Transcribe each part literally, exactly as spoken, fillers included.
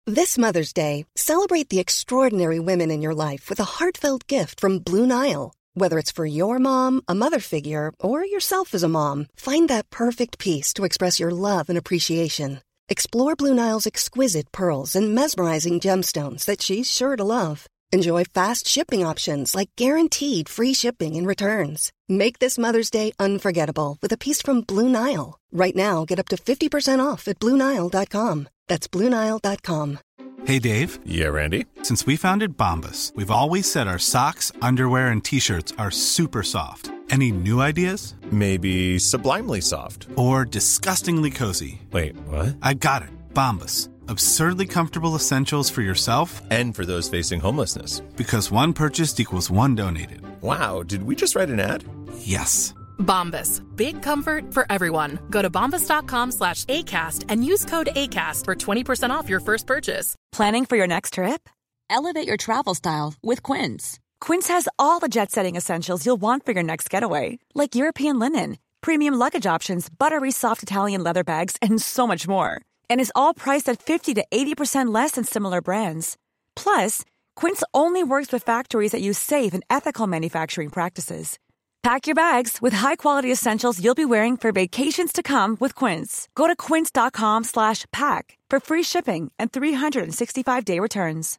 This Mother's Day, celebrate the extraordinary women in your life with a heartfelt gift from Blue Nile. Whether it's for your mom, a mother figure, or yourself as a mom, find that perfect piece to express your love and appreciation. Explore Blue Nile's exquisite pearls and mesmerizing gemstones that she's sure to love. Enjoy fast shipping options like guaranteed free shipping and returns. Make this Mother's Day unforgettable with a piece from Blue Nile. Right now, get up to fifty percent off at blue nile dot com. That's blue nile dot com. Hey, Dave. Yeah, Randy. Since we founded Bombas, we've always said our socks, underwear, and T-shirts are super soft. Any new ideas? Maybe sublimely soft. Or disgustingly cozy. Wait, what? I got it. Bombas. Absurdly comfortable essentials for yourself and for those facing homelessness. Because one purchased equals one donated. Wow, did we just write an ad? Yes. Bombas. Big comfort for everyone. Go to bombas.com slash ACAST and use code ACAST for twenty percent off your first purchase. Planning for your next trip? Elevate your travel style with Quince. Quince has all the jet-setting essentials you'll want for your next getaway, like European linen, premium luggage options, buttery soft Italian leather bags, and so much more. And is all priced at fifty to eighty percent less than similar brands. Plus, Quince only works with factories that use safe and ethical manufacturing practices. Pack your bags with high-quality essentials you'll be wearing for vacations to come with Quince. Go to quince.com slash pack for free shipping and three sixty-five day returns.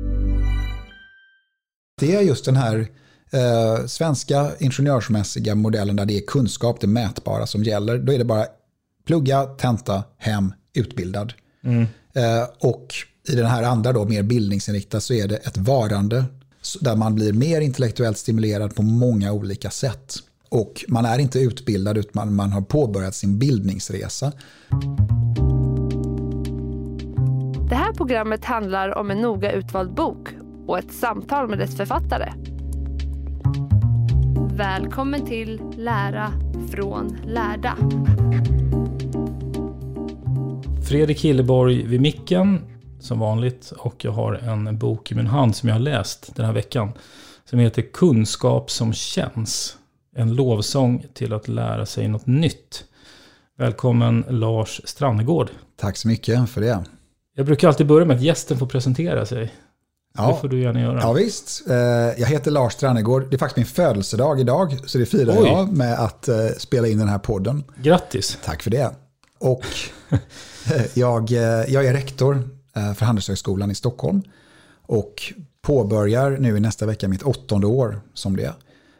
Det är just den här eh, svenska ingenjörsmässiga modellen där det är kunskap, det mätbara som gäller. Då är det bara plugga, tenta, hem, utbildad. Mm. Eh, och i den här andra då, mer bildningsinriktad, så är det ett varande där man blir mer intellektuellt stimulerad på många olika sätt. Och man är inte utbildad utan man har påbörjat sin bildningsresa. Det här programmet handlar om en noga utvald bok och ett samtal med dess författare. Välkommen till Lära från lärda. Fredrik Hilleborg vid micken som vanligt, och jag har en bok i min hand som jag har läst den här veckan som heter Kunskap som känns. En lovsång till att lära sig något nytt. Välkommen Lars Strannegård. Tack så mycket för det. Jag brukar alltid börja med att gästen får presentera sig. Ja. Det får du gärna göra. Ja visst, jag heter Lars Strannegård. Det är faktiskt min födelsedag idag, så det firar Oj. jag med att spela in den här podden. Grattis. Tack för det. Och jag, jag är rektor för Handelshögskolan i Stockholm och påbörjar nu i nästa vecka mitt åttonde år som det.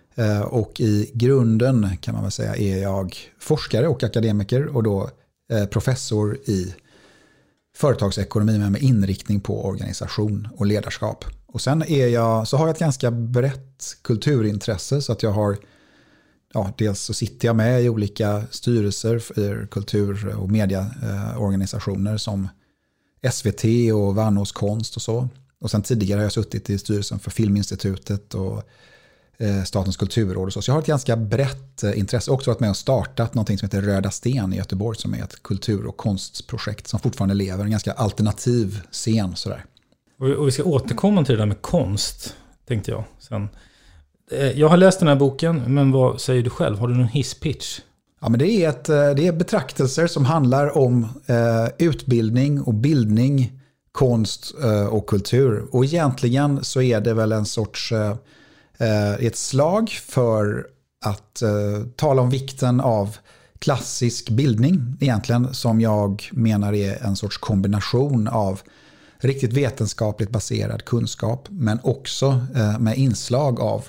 Och i grunden kan man väl säga är jag forskare och akademiker och då professor i företagsekonomi med inriktning på organisation och ledarskap. Och sen är jag, så har jag ett ganska brett kulturintresse, så att jag har, ja, dels så sitter jag med i olika styrelser för kultur- och mediaorganisationer som S V T och Vannås konst och så. Och sen tidigare har jag suttit i styrelsen för Filminstitutet och Statens kulturråd och så. Så jag har ett ganska brett intresse. Också varit med och startat någonting som heter Röda Sten i Göteborg, som är ett kultur- och konstprojekt som fortfarande lever. En ganska alternativ scen sådär. Och vi ska återkomma till det där med konst, tänkte jag sen. Jag har läst den här boken, men vad säger du själv? Har du någon hisspitch? Ja, men det är, ett, det är betraktelser som handlar om eh, utbildning och bildning, konst eh, och kultur. Och egentligen så är det väl en sorts eh, ett slag för att eh, tala om vikten av klassisk bildning egentligen, som jag menar är en sorts kombination av riktigt vetenskapligt baserad kunskap, men också eh, med inslag av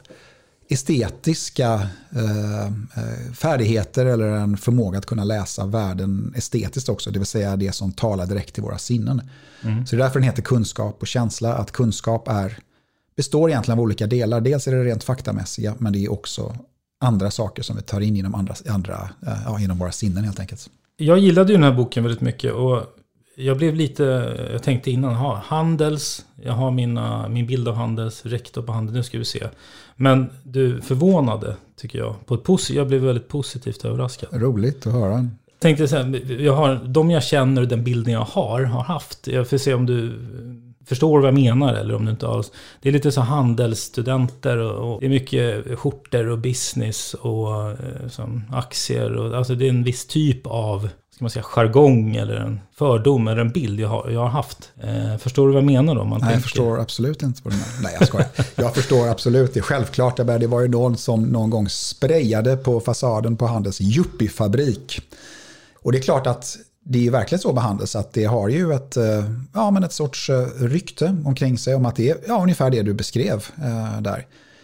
estetiska eh, färdigheter eller en förmåga att kunna läsa världen estetiskt också, det vill säga det som talar direkt till våra sinnen. Mm. Så det är därför den heter kunskap och känsla, att kunskap är, består egentligen av olika delar. Dels är det rent faktamässiga, men det är också andra saker som vi tar in genom, andra, andra, ja, genom våra sinnen helt enkelt. Jag gillade ju den här boken väldigt mycket och jag blev lite, jag tänkte innan, ha, Handels, jag har mina, min bild av Handels, rektor på Handels, nu ska vi se. Men du förvånade, tycker jag. På ett posi- jag blev väldigt positivt överraskad. Roligt att höra. Tänkte så här, jag har, de jag känner och den bilden jag har, har haft. Jag får se om du förstår vad jag menar eller om du inte alls. Det är lite så handelsstudenter och, och det är mycket skjortor och business och som aktier. Och, alltså det är en viss typ av ska man säga, jargong eller en fördom eller en bild jag har, jag har haft. Eh, förstår du vad jag menar då? Man Nej, tänker... jag förstår absolut inte vad du menar. Nej, jag skojar. Jag förstår absolut det. Självklart, det var ju någon som någon gång sprayade på fasaden på Handels Yuppie-fabrik. Och det är klart att det är verkligen så med Handels att det har ju ett, ja, men ett sorts rykte omkring sig om att det är ja, ungefär det du beskrev eh, där.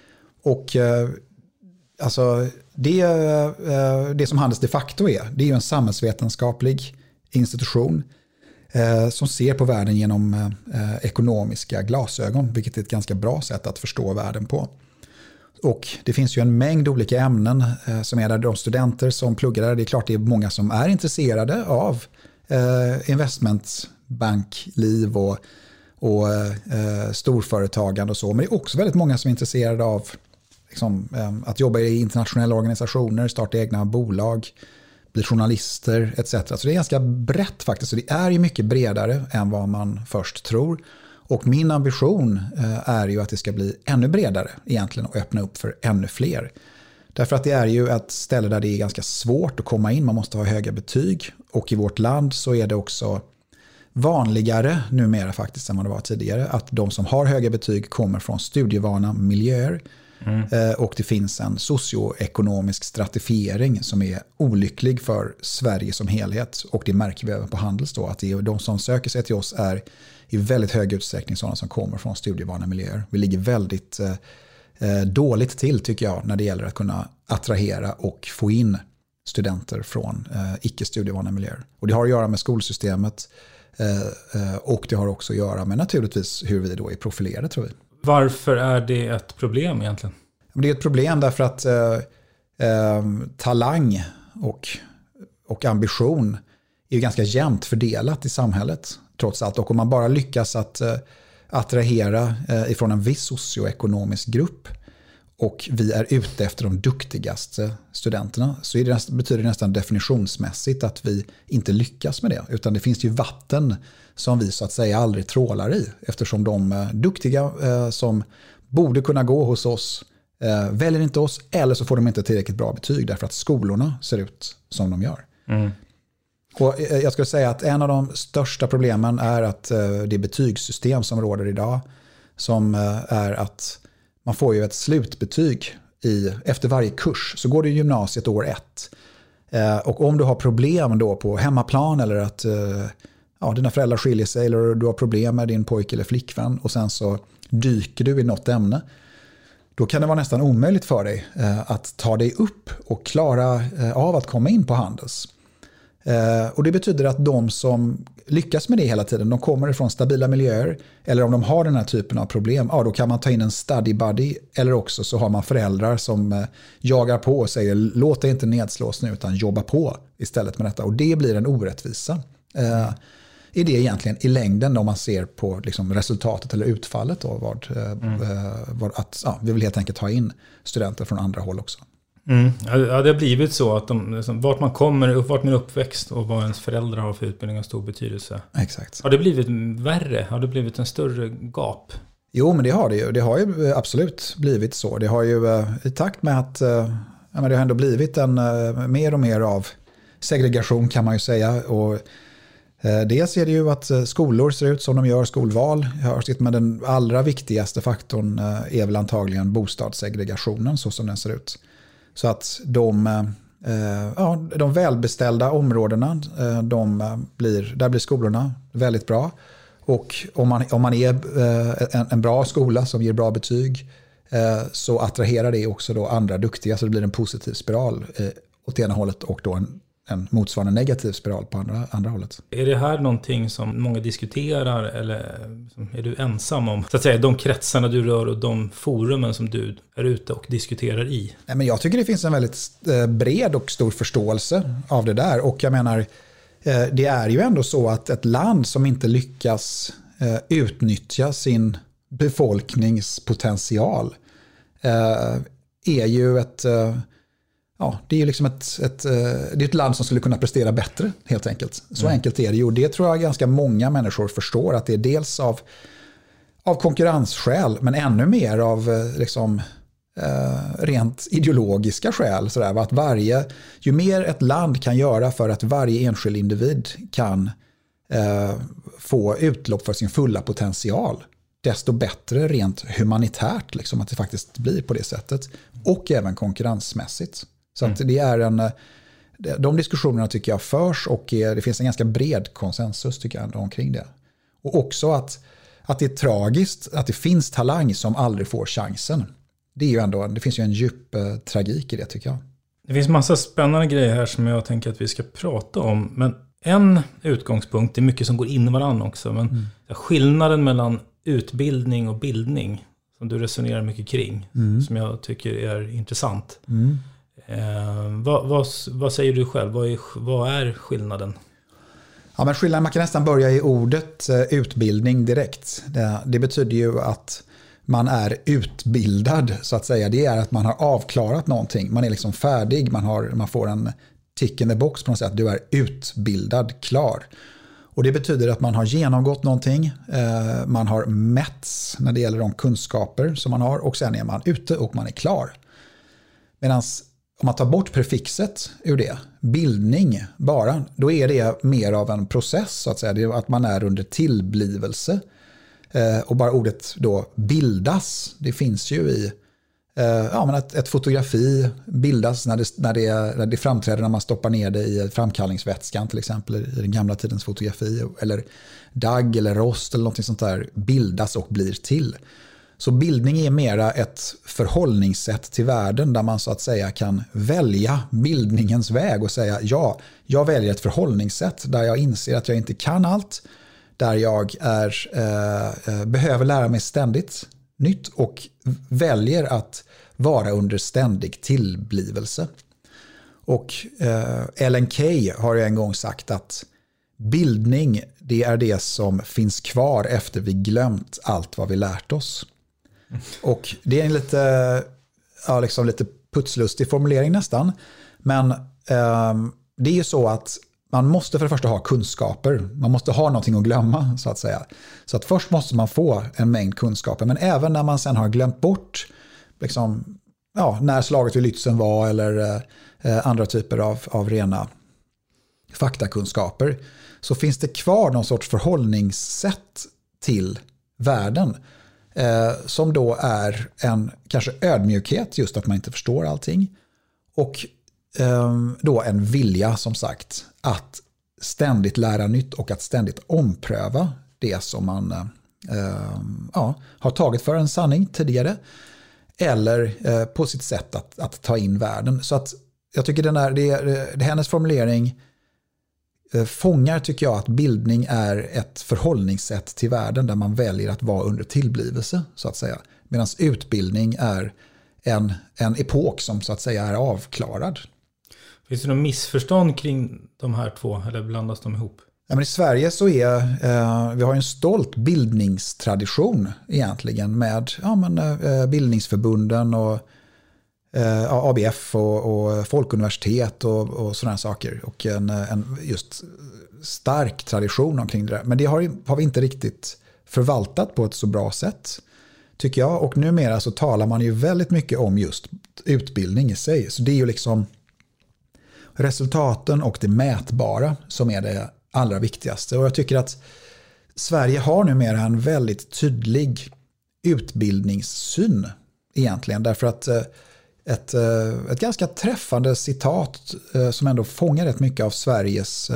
Och eh, alltså det, eh, det som Handels de facto är, det är ju en samhällsvetenskaplig institution eh, som ser på världen genom eh, ekonomiska glasögon, vilket är ett ganska bra sätt att förstå världen på. Och det finns ju en mängd olika ämnen eh, som är där de studenter som pluggar där. Det är klart det är många som är intresserade av eh, investmentbankliv och, och eh, storföretagande och så. Men det är också väldigt många som är intresserade av liksom, eh, att jobba i internationella organisationer, starta egna bolag, bli journalister et cetera. Så det är ganska brett faktiskt. Så det är ju mycket bredare än vad man först tror. Och min ambition är ju att det ska bli ännu bredare egentligen och öppna upp för ännu fler. Därför att det är ju ett ställe där det är ganska svårt att komma in. Man måste ha höga betyg. Och i vårt land så är det också vanligare numera faktiskt än vad det var tidigare. Att de som har höga betyg kommer från studievana miljöer. Mm. Och det finns en socioekonomisk stratifiering som är olycklig för Sverige som helhet. Och det märker vi även på Handels då. Att det är de som söker sig till oss är i väldigt hög utsträckning sådana som kommer från studievana miljöer. Vi ligger väldigt eh, dåligt till tycker jag när det gäller att kunna attrahera och få in studenter från eh, icke-studievana miljöer. Och det har att göra med skolsystemet eh, och det har också att göra med naturligtvis hur vi då är profilerade tror vi. Varför är det ett problem egentligen? Det är ett problem därför att eh, eh, talang och, och ambition är ju ganska jämnt fördelat i samhället. Trots allt. Och om man bara lyckas att uh, attrahera uh, ifrån en viss socioekonomisk grupp och vi är ute efter de duktigaste studenterna så är det nästan, betyder det nästan definitionsmässigt att vi inte lyckas med det. Utan det finns ju vatten som vi så att säga aldrig trålar i eftersom de uh, duktiga uh, som borde kunna gå hos oss uh, väljer inte oss eller så får de inte tillräckligt bra betyg därför att skolorna ser ut som de gör. Mm. Och jag skulle säga att en av de största problemen är att det betygssystem som råder idag som är att man får ju ett slutbetyg i, efter varje kurs så går du i gymnasiet år ett. Och om du har problem då på hemmaplan eller att ja, dina föräldrar skiljer sig eller du har problem med din pojke eller flickvän och sen så dyker du i något ämne. Då kan det vara nästan omöjligt för dig att ta dig upp och klara av att komma in på Handels. Uh, och det betyder att de som lyckas med det hela tiden, de kommer ifrån stabila miljöer eller om de har den här typen av problem, ja då kan man ta in en study buddy eller också så har man föräldrar som uh, jagar på och säger låt dig inte nedslås nu utan jobba på istället med detta och det blir en orättvisa. Uh, är det egentligen i längden om man ser på liksom, resultatet eller utfallet då, vad, mm. uh, vad, att ja, vi vill helt enkelt ha in studenter från andra håll också. Mm. Ja, det har blivit så att de, liksom, vart man kommer, vart man är uppväxt och vad ens föräldrar har för utbildning har stor betydelse. Exakt. Har det blivit värre? Har det blivit en större gap? Jo, men det har det ju. Det har ju absolut blivit så. Det har ju i takt med att ja, men det har ändå blivit en mer och mer av segregation kan man ju säga. Och dels är det ju att skolor ser ut som de gör, skolval. Men den allra viktigaste faktorn är väl antagligen bostadssegregationen så som den ser ut. Så att de, eh, ja, de välbeställda områdena, eh, de blir, där blir skolorna väldigt bra. Och om man, om man är eh, en, en bra skola som ger bra betyg eh, så attraherar det också då andra duktiga. Så det blir en positiv spiral eh, åt ena hållet och då en, en motsvarande negativ spiral på andra, andra hållet. Är det här någonting som många diskuterar eller är du ensam om så att säga, de kretsarna du rör och de forumen som du är ute och diskuterar i? Nej, men jag tycker det finns en väldigt bred och stor förståelse av det där och jag menar det är ju ändå så att ett land som inte lyckas utnyttja sin befolkningspotential är ju ett Ja, det är ju liksom ett, ett, det är ett land som skulle kunna prestera bättre helt enkelt. Så mm. enkelt är det ju. Och det tror jag ganska många människor förstår att det är dels av, av konkurrensskäl men ännu mer av liksom, eh, rent ideologiska skäl. Sådär, att varje, ju mer ett land kan göra för att varje enskild individ kan eh, få utlopp för sin fulla potential, desto bättre rent humanitärt, liksom, att det faktiskt blir på det sättet. Och även konkurrensmässigt. Så mm. att det är en... De diskussionerna tycker jag förs, och det finns en ganska bred konsensus tycker jag omkring det. Och också att, att det är tragiskt att det finns talang som aldrig får chansen. Det, är ju ändå, det finns ju en djup eh, tragik i det tycker jag. Det finns massa spännande grejer här som jag tänker att vi ska prata om. Men en utgångspunkt, det är mycket som går in i varandra också. Men mm. skillnaden mellan utbildning och bildning som du resonerar mycket kring, mm. som jag tycker är intressant. Mm. Eh, vad, vad, vad säger du själv? Vad är, vad är skillnaden? Ja, men skillnaden, man kan nästan börja i ordet eh, utbildning direkt. Det, det betyder ju att man är utbildad, så att säga. Det är att man har avklarat någonting. Man är liksom färdig. Man, har, man får en tick in the box på något sätt. Du är utbildad, klar. Och det betyder att man har genomgått någonting. Eh, man har mätts när det gäller de kunskaper som man har. Och sen är man ute och man är klar. Medan om man tar bort prefixet ur det, bildning bara, då är det mer av en process, så att säga. Det är att man är under tillblivelse. Eh, och bara ordet då bildas, det finns ju i eh, ja, men ett, ett fotografi bildas när det, när, det, när det framträder när man stoppar ner det i framkallningsvätskan, till exempel i den gamla tidens fotografi, eller dagg eller rost eller något sånt där, bildas och blir till. Så bildning är mera ett förhållningssätt till världen där man så att säga kan välja bildningens väg och säga ja, jag väljer ett förhållningssätt där jag inser att jag inte kan allt, där jag är, eh, behöver lära mig ständigt nytt och väljer att vara under ständig tillblivelse. Och eh, Ellen Key har ju en gång sagt att bildning, det är det som finns kvar efter vi glömt allt vad vi lärt oss. Och det är en lite, ja, liksom lite putslustig formulering nästan. Men eh, det är ju så att man måste för det första ha kunskaper. Man måste ha någonting att glömma, så att säga. Så att först måste man få en mängd kunskaper. Men även när man sen har glömt bort liksom, ja, när slaget vid Lützen var eller eh, andra typer av, av rena faktakunskaper, så finns det kvar någon sorts förhållningssätt till världen. Eh, som då är en kanske ödmjukhet, just att man inte förstår allting. Och eh, då en vilja, som sagt, att ständigt lära nytt och att ständigt ompröva det som man eh, ja, har tagit för en sanning tidigare. Eller eh, på sitt sätt att, att ta in världen. Så att jag tycker den är, det, det, hennes formulering fångar, tycker jag, att bildning är ett förhållningssätt till världen där man väljer att vara under tillblivelse, så att säga. Medan utbildning är en, en epok som så att säga är avklarad. Finns det någon missförstånd kring de här två, eller blandas de ihop? Ja, men i Sverige så är eh, vi har en stolt bildningstradition egentligen med ja, men, eh, bildningsförbunden och A B F och, och folkuniversitet och, och sådana saker. Och en, en just stark tradition omkring det där. Men det har, har vi inte riktigt förvaltat på ett så bra sätt, tycker jag. Och numera så talar man ju väldigt mycket om just utbildning i sig. Så det är ju liksom resultaten och det mätbara som är det allra viktigaste. Och jag tycker att Sverige har numera en väldigt tydlig utbildningssyn egentligen. Därför att Ett, ett ganska träffande citat som ändå fångar rätt mycket av Sveriges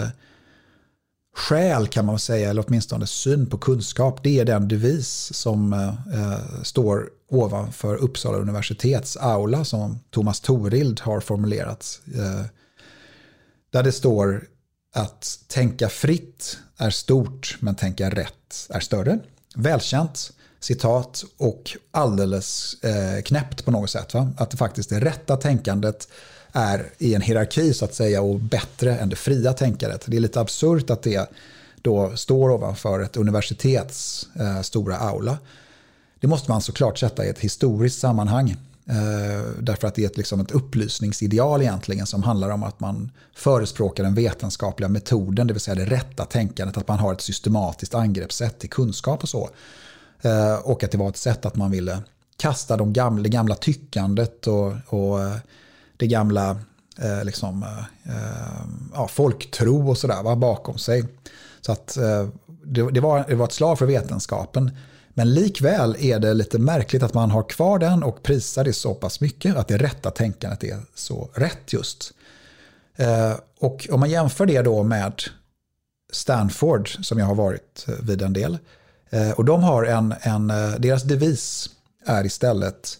själ, kan man säga, eller åtminstone syn på kunskap. Det är den devis som eh, står ovanför Uppsala universitets aula som Thomas Torild har formulerat. Eh, där det står att tänka fritt är stort, men tänka rätt är större. Välkänt citat och alldeles eh, knäppt på något sätt. Va? Att det faktiskt det rätta tänkandet är i en hierarki, så att säga, och bättre än det fria tänkandet. Det är lite absurt att det då står ovanför ett universitets eh, stora aula. Det måste man såklart sätta i ett historiskt sammanhang. Eh, därför att det är ett, liksom ett upplysningsideal egentligen som handlar om att man förespråkar den vetenskapliga metoden, det vill säga det rätta tänkandet, att man har ett systematiskt angreppssätt till kunskap och så. Och att det var ett sätt att man ville kasta de gamla, det gamla tyckandet och, och det gamla eh, liksom, eh, ja, folktro och sådär var bakom sig. Så att eh, det, det, var, det var ett slag för vetenskapen. Men likväl är det lite märkligt att man har kvar den och prisar det så pass mycket att det rätta tänkandet är så rätt just. Eh, och om man jämför det då med Stanford som jag har varit vid en del. Eh, och de har en, en, deras devis är istället,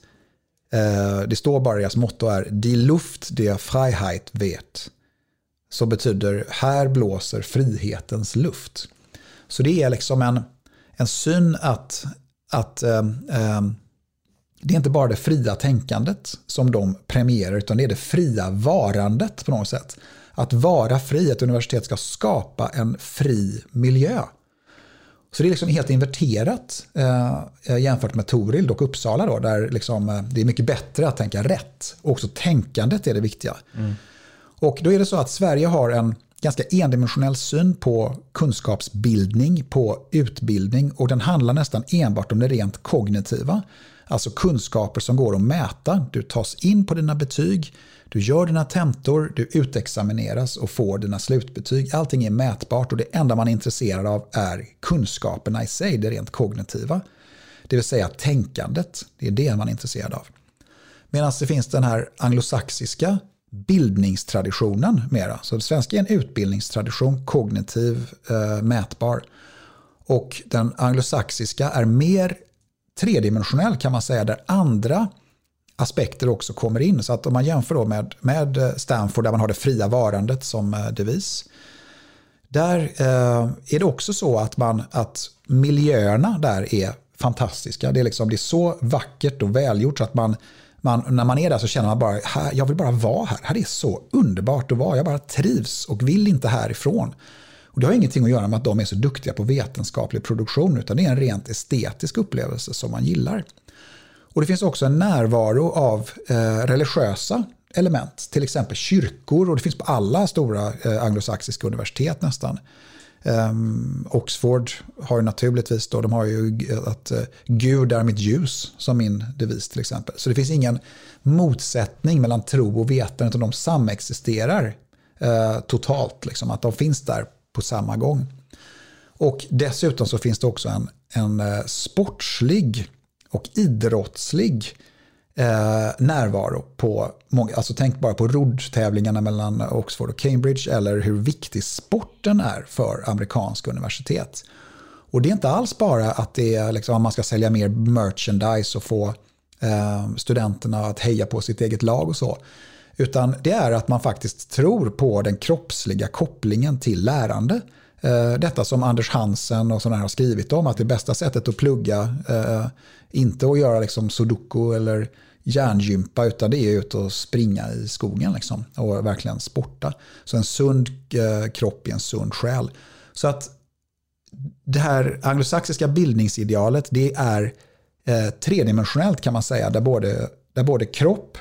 eh, det står bara, deras motto är Die Luft der Freiheit weht. Så betyder här blåser frihetens luft. Så det är liksom en, en syn att, att eh, eh, det är inte bara det fria tänkandet som de premierar utan det är det fria varandet på något sätt. Att vara fri, ett universitet ska skapa en fri miljö. Så det är liksom helt inverterat eh, jämfört med Toril och Uppsala då, där liksom, eh, det är mycket bättre att tänka rätt. Och också tänkandet är det viktiga. Mm. Och då är det så att Sverige har en ganska endimensionell syn på kunskapsbildning, på utbildning, och den handlar nästan enbart om det rent kognitiva. Alltså kunskaper som går att mäta. Du tas in på dina betyg, du gör dina tentor, du utexamineras och får dina slutbetyg. Allting är mätbart och det enda man är intresserad av är kunskaperna i sig, det rent kognitiva. Det vill säga tänkandet, det är det man är intresserad av. Medan det finns den här anglosaxiska bildningstraditionen mera. Så det svenska är en utbildningstradition, kognitiv, eh, mätbar. Och den anglosaxiska är mer tredimensionell kan man säga, där andra aspekter också kommer in. Så att om man jämför då med, med Stanford där man har det fria varandet som devis. Där eh, är det också så att, man, att miljöerna där är fantastiska. Det är, liksom, det är så vackert och välgjort så att man, man, när man är där så känner man bara, här, jag vill bara vara här. Här är så underbart att vara. Jag bara trivs och vill inte härifrån. Och det har ingenting att göra med att de är så duktiga på vetenskaplig produktion, utan det är en rent estetisk upplevelse som man gillar. Och det finns också en närvaro av eh, religiösa element, till exempel kyrkor, och det finns på alla stora eh, anglosaxiska universitet nästan. Um, Oxford har ju naturligtvis då, de har ju att uh, Gud är mitt ljus som min devis till exempel. Så det finns ingen motsättning mellan tro och vetande, utan de samexisterar uh, totalt, liksom, att de finns där på samma gång. Och dessutom så finns det också en, en uh, sportslig och idrottslig eh, närvaro på många, alltså tänk bara på roddtävlingarna mellan Oxford och Cambridge, eller hur viktig sporten är för amerikanska universitet. Och det är inte alls bara att det är liksom, man ska sälja mer merchandise och få eh, studenterna att heja på sitt eget lag och så, utan det är att man faktiskt tror på den kroppsliga kopplingen till lärande. Detta som Anders Hansen och sådana här har skrivit om, att det bästa sättet att plugga, eh, inte att göra liksom sudoku eller hjärngympa, utan det är ut och springa i skogen liksom, och verkligen sporta. Så en sund eh, kropp är en sund själ. Så att det här anglosaxiska bildningsidealet, det är eh, tredimensionellt kan man säga, där både, där både kropp,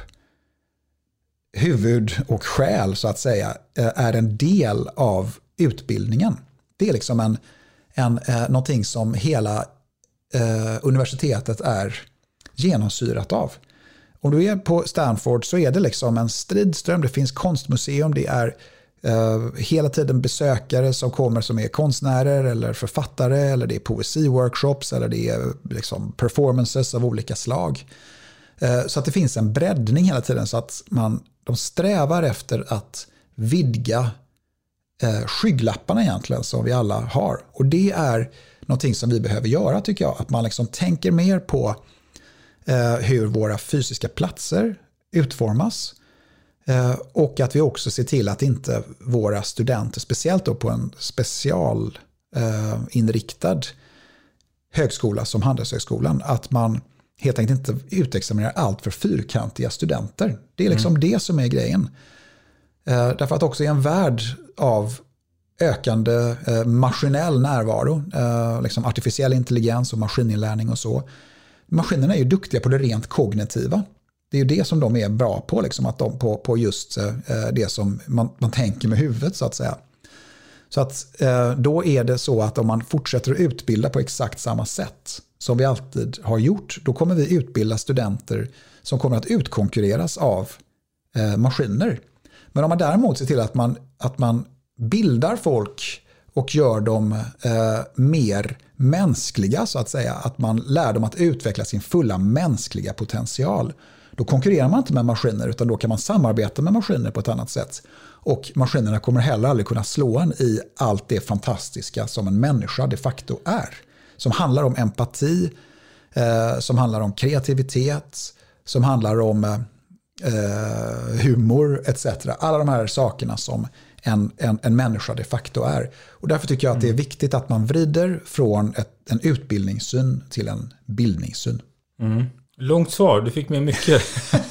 huvud och själ så att säga eh, är en del av utbildningen. Det är liksom en, en, eh, någonting som hela eh, universitetet är genomsyrat av. Om du är på Stanford så är det liksom en stridström. Det finns konstmuseum, det är eh, hela tiden besökare som kommer som är konstnärer eller författare, eller det är poesiworkshops, eller det är liksom performances av olika slag. Eh, så att det finns en breddning hela tiden, så att man, de strävar efter att vidga Eh, skygglapparna egentligen som vi alla har. Och det är någonting som vi behöver göra, tycker jag. Att man liksom tänker mer på eh, hur våra fysiska platser utformas. Eh, och att vi också ser till att inte våra studenter, speciellt då på en specialinriktad eh, högskola som Handelshögskolan, att man helt enkelt inte utexaminerar allt för fyrkantiga studenter. Det är liksom mm. det som är grejen. Eh, därför att också i en värld av ökande eh, maskinell närvaro, eh, liksom artificiell intelligens och maskininlärning och så. Maskinerna är ju duktiga på det rent kognitiva. Det är ju det som de är bra på, liksom, att de på, på just eh, det som man, man tänker med huvudet så att säga. Så att eh, då är det så att om man fortsätter att utbilda på exakt samma sätt som vi alltid har gjort, då kommer vi utbilda studenter som kommer att utkonkurreras av eh, maskiner. Men om man däremot ser till att man, att man bildar folk och gör dem eh, mer mänskliga, så att säga, att man lär dem att utveckla sin fulla mänskliga potential, då konkurrerar man inte med maskiner, utan då kan man samarbeta med maskiner på ett annat sätt. Och maskinerna kommer heller aldrig kunna slå en i allt det fantastiska som en människa de facto är. Som handlar om empati, eh, som handlar om kreativitet, som handlar om eh, humor et cetera. Alla de här sakerna som en, en, en människa de facto är. Och därför tycker jag att det är viktigt att man vrider från ett, en utbildningssyn till en bildningssyn. Mm. Långt svar, du fick med mycket.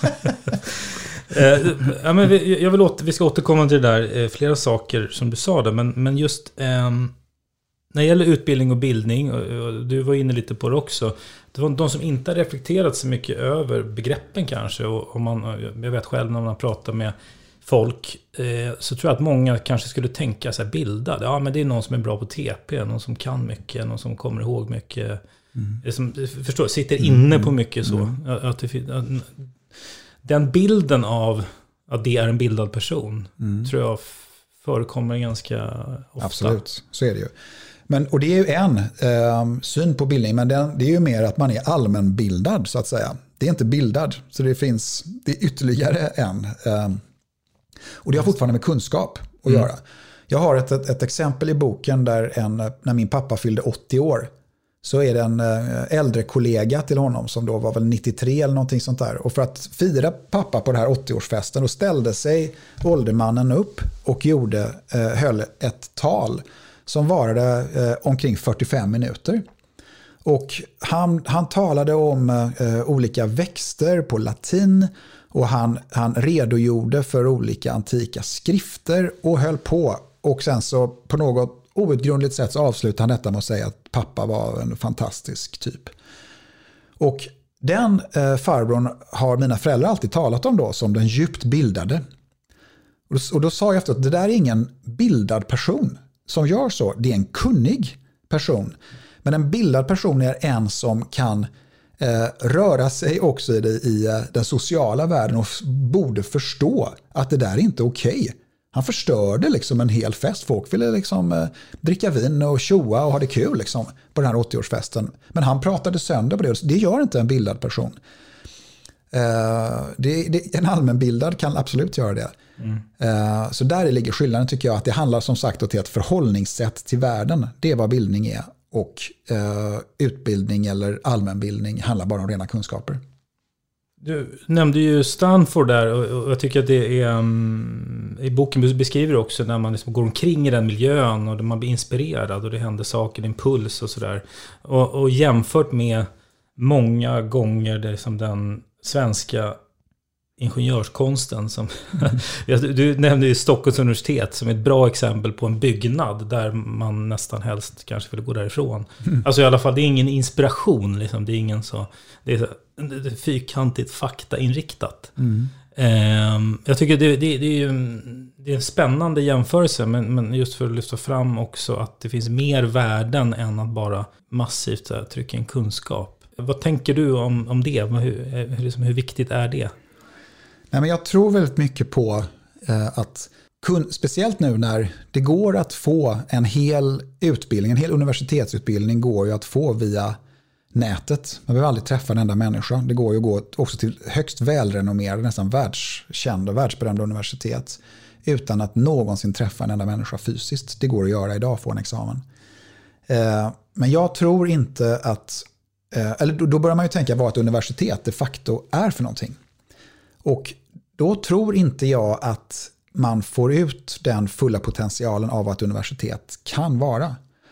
eh, ja, men vi, jag vill åter, vi ska återkomma till det där, eh, flera saker som du sa där, men, men just eh, när det gäller utbildning och bildning, och, och du var inne lite på det också, det var de som inte har reflekterat så mycket över begreppen kanske, och, och man, jag vet själv när man pratar med folk, eh, så tror jag att många kanske skulle tänka så här, bildad, ja men det är någon som är bra på T P, någon som kan mycket, någon som kommer ihåg mycket. Mm. Som, förstår, sitter inne mm. på mycket så. Mm. Att det, att, den bilden av att det är en bildad person mm. tror jag förekommer ganska ofta. Absolut, så är det ju. Men, och det är ju en eh, syn på bildning, men den, det är ju mer att man är allmänbildad så att säga. Det är inte bildad, så det finns det är ytterligare en. Eh, och det har fortfarande med kunskap att mm. göra. Jag har ett, ett, ett exempel i boken där en, när min pappa fyllde åttio år, så är det en äldre kollega till honom som då var väl nittiotre eller någonting sånt där. Och för att fira pappa på den här åttioårsfesten, då ställde sig åldermannen upp och gjorde, eh, höll ett tal som varade eh, omkring fyrtiofem minuter. Och han, han talade om eh, olika växter på latin, och han, han redogjorde för olika antika skrifter och höll på. Och sen så på något outgrundligt sätt så avslutade han detta med att säga att pappa var en fantastisk typ. Och den eh, farbrorn har mina föräldrar alltid talat om då som den djupt bildade. Och då, och då sa jag efter att det där är ingen bildad person som gör så. Det är en kunnig person. Men en bildad person är en som kan eh, röra sig också i, det, i eh, den sociala världen och f- borde förstå att det där är inte okej. Han förstörde liksom en hel fest. Folk ville liksom eh, dricka vin och tjoa och ha det kul liksom, på den här åttioårsfesten. Men han pratade sönder på det. Det gör inte en bildad person. Eh, det, det, en allmänbildad kan absolut göra det. Mm. Eh, så där ligger skillnaden tycker jag. Att det handlar som sagt om ett förhållningssätt till världen. Det är vad bildning är. Och eh, utbildning eller allmänbildning handlar bara om rena kunskaper. Du nämnde ju Stanford där, och jag tycker att det är um, i boken beskriver också när man liksom går omkring i den miljön och man blir inspirerad och det händer saker, impuls och sådär. Och, och jämfört med många gånger det som den svenska ingenjörskonsten som mm. du nämnde ju Stockholms universitet som ett bra exempel på en byggnad där man nästan helst kanske vill gå därifrån. Mm. Alltså i alla fall, det är ingen inspiration liksom, det är ingen så, det är, så, det är fyrkantigt faktainriktat. Mm. Um, jag tycker det, det, det är ju en, det är en spännande jämförelse, men, men just för att lyfta fram också att det finns mer värden än att bara massivt så här, trycka in kunskap. Vad tänker du om, om det? Hur, hur, hur viktigt är det? Nej, men jag tror väldigt mycket på eh, att, kun, speciellt nu när det går att få en hel utbildning, en hel universitetsutbildning går ju att få via nätet. Man behöver aldrig träffa en enda människa. Det går ju att gå också till högst välrenommerade, nästan världskända, världsberömda universitet utan att någonsin träffa en enda människa fysiskt. Det går att göra idag, få en examen. Eh, men jag tror inte att, eh, eller då, då börjar man ju tänka vad ett universitet de facto är för någonting. Och då tror inte jag att man får ut den fulla potentialen av vad ett universitet kan vara.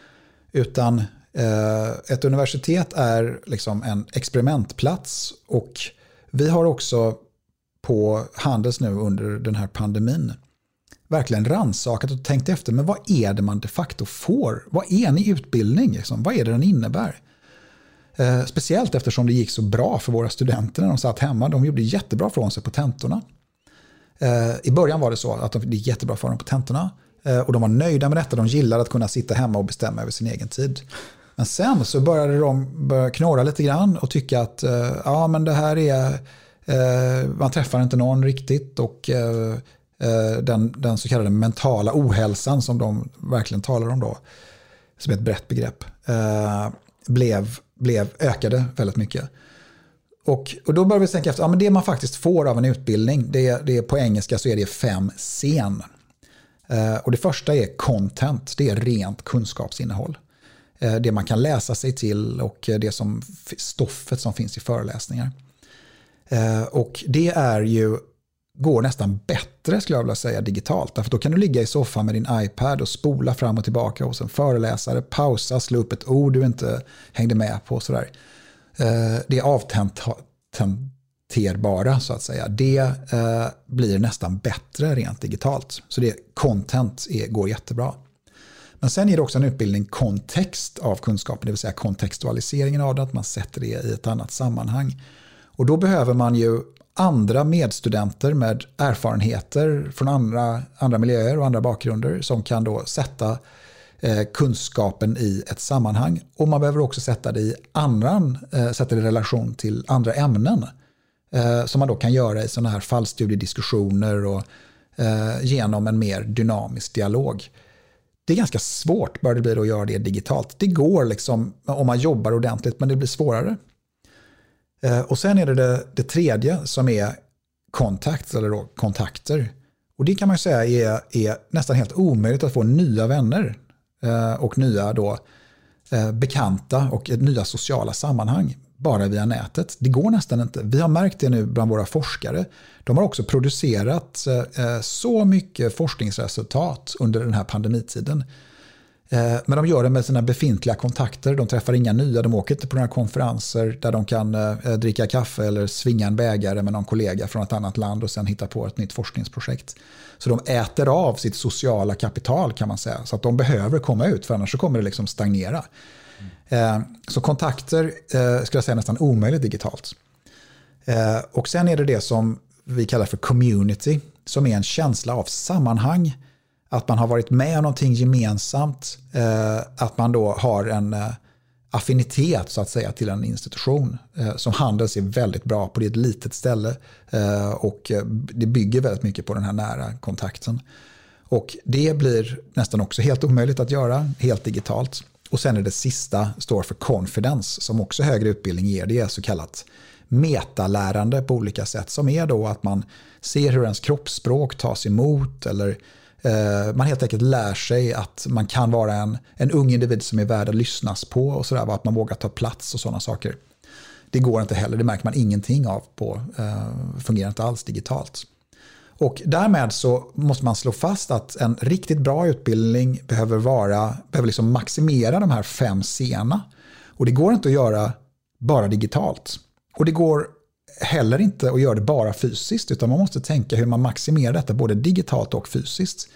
Utan eh, ett universitet är liksom en experimentplats, och vi har också på Handels nu under den här pandemin verkligen rannsakat och tänkt efter, men vad är det man de facto får? Vad är en utbildning? Liksom? Vad är det den innebär? Eh, speciellt eftersom det gick så bra för våra studenter när de satt hemma. De gjorde jättebra från sig på tentorna. Eh, I början var det så att det gick jättebra för dem på tentorna. Och de var nöjda med detta. De gillade att kunna sitta hemma och bestämma över sin egen tid. Men sen så började de börja knåra lite grann och tycka att ja, men det här är... Man träffar inte någon riktigt och den, den så kallade mentala ohälsan som de verkligen talar om då, som är ett brett begrepp, blev, blev ökade väldigt mycket. Och, och då börjar vi tänka efter, ja, men det man faktiskt får av en utbildning, det, det är på engelska så är det fem C. Och det första är content, det är rent kunskapsinnehåll. Det man kan läsa sig till och det som stoffet som finns i föreläsningar. Och det är ju, går nästan bättre skulle jag vilja säga digitalt. Därför då kan du ligga i soffan med din iPad och spola fram och tillbaka hos en föreläsare, pausa, slå upp ett ord du inte hängde med på. Sådär. Det är avtenterbara så att säga. Det blir nästan bättre rent digitalt. Så det content är, går jättebra. Men sen är det också en utbildning kontext av kunskapen, det vill säga kontextualiseringen av det, att man sätter det i ett annat sammanhang. Och då behöver man ju andra medstudenter med erfarenheter från andra, andra miljöer och andra bakgrunder som kan då sätta eh, kunskapen i ett sammanhang. Och man behöver också sätta det i, annan, eh, sätta det i relation till andra ämnen eh, som man då kan göra i sådana här fallstudiediskussioner och eh, genom en mer dynamisk dialog. Det är ganska svårt bara det blir att göra det digitalt. Det går liksom om man jobbar ordentligt, men det blir svårare. Och sen är det, det det tredje som är kontakt eller då kontakter. Och det kan man säga är, är nästan helt omöjligt att få nya vänner och nya då bekanta och nya sociala sammanhang bara via nätet. Det går nästan inte. Vi har märkt det nu bland våra forskare. De har också producerat så mycket forskningsresultat under den här pandemitiden. Men de gör det med sina befintliga kontakter. De träffar inga nya. De åker inte på några konferenser där de kan dricka kaffe eller svinga en bägare med någon kollega från ett annat land och sen hitta på ett nytt forskningsprojekt. Så de äter av sitt sociala kapital kan man säga. Så att de behöver komma ut, för annars så kommer det liksom stagnera. Mm. Så kontakter skulle jag säga nästan omöjligt digitalt. Och sen är det det som vi kallar för community, som är en känsla av sammanhang. Att man har varit med om någonting gemensamt, eh, att man då har en eh, affinitet så att säga till en institution eh, som Handels är väldigt bra på. Det är ett litet ställe eh, och det bygger väldigt mycket på den här nära kontakten. Och det blir nästan också helt omöjligt att göra, helt digitalt. Och sen är det sista, står för confidence, som också högre utbildning ger. Det är så kallat metalärande på olika sätt, som är då att man ser hur ens kroppsspråk tas emot, eller man helt enkelt lär sig att man kan vara en, en ung individ som är värd att lyssnas på och sådär, att man vågar ta plats och sådana saker. Det går inte heller, det märker man ingenting av på, uh, fungerar inte alls digitalt. Och därmed så måste man slå fast att en riktigt bra utbildning behöver vara, behöver liksom maximera de här fem C-erna. Och det går inte att göra bara digitalt. Och det går heller inte att göra det bara fysiskt, utan man måste tänka hur man maximerar detta både digitalt och fysiskt.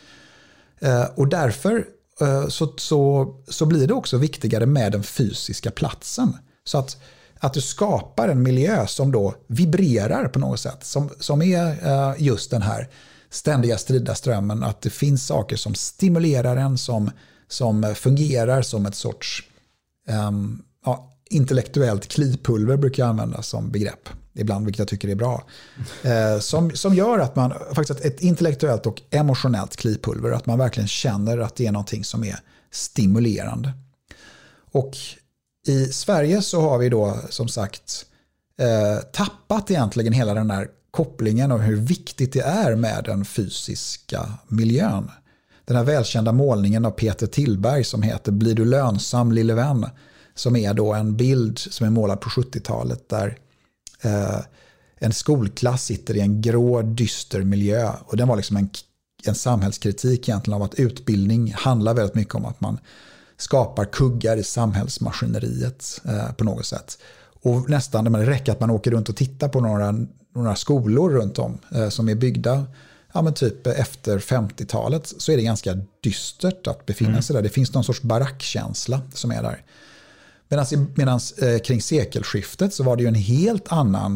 Och därför så, så, så blir det också viktigare med den fysiska platsen. Så att, att du skapar en miljö som då vibrerar på något sätt, som, som är just den här ständiga strida strömmen, att det finns saker som stimulerar en, som, som fungerar som ett sorts um, ja, intellektuellt klipulver brukar jag använda som begrepp ibland, vilket jag tycker är bra. Eh, som, som gör att man faktiskt ett intellektuellt och emotionellt klipulver, att man verkligen känner att det är någonting som är stimulerande. Och i Sverige så har vi då som sagt eh, tappat egentligen hela den här kopplingen och hur viktigt det är med den fysiska miljön. Den här välkända målningen av Peter Tillberg som heter Blir du lönsam lille vän, som är då en bild som är målad på sjuttiotalet där eh, en skolklass sitter i en grå, dyster miljö. Och den var liksom en, en samhällskritik egentligen av att utbildning handlar väldigt mycket om att man skapar kuggar i samhällsmaskineriet eh, på något sätt. Och nästan det räcker att man åker runt och tittar på några, några skolor runt om eh, som är byggda ja, men typ efter femtiotalet, så är det ganska dystert att befinna mm. sig där. Det finns någon sorts barackkänsla som är där. Medan eh, kring sekelskiftet så var det ju en helt annan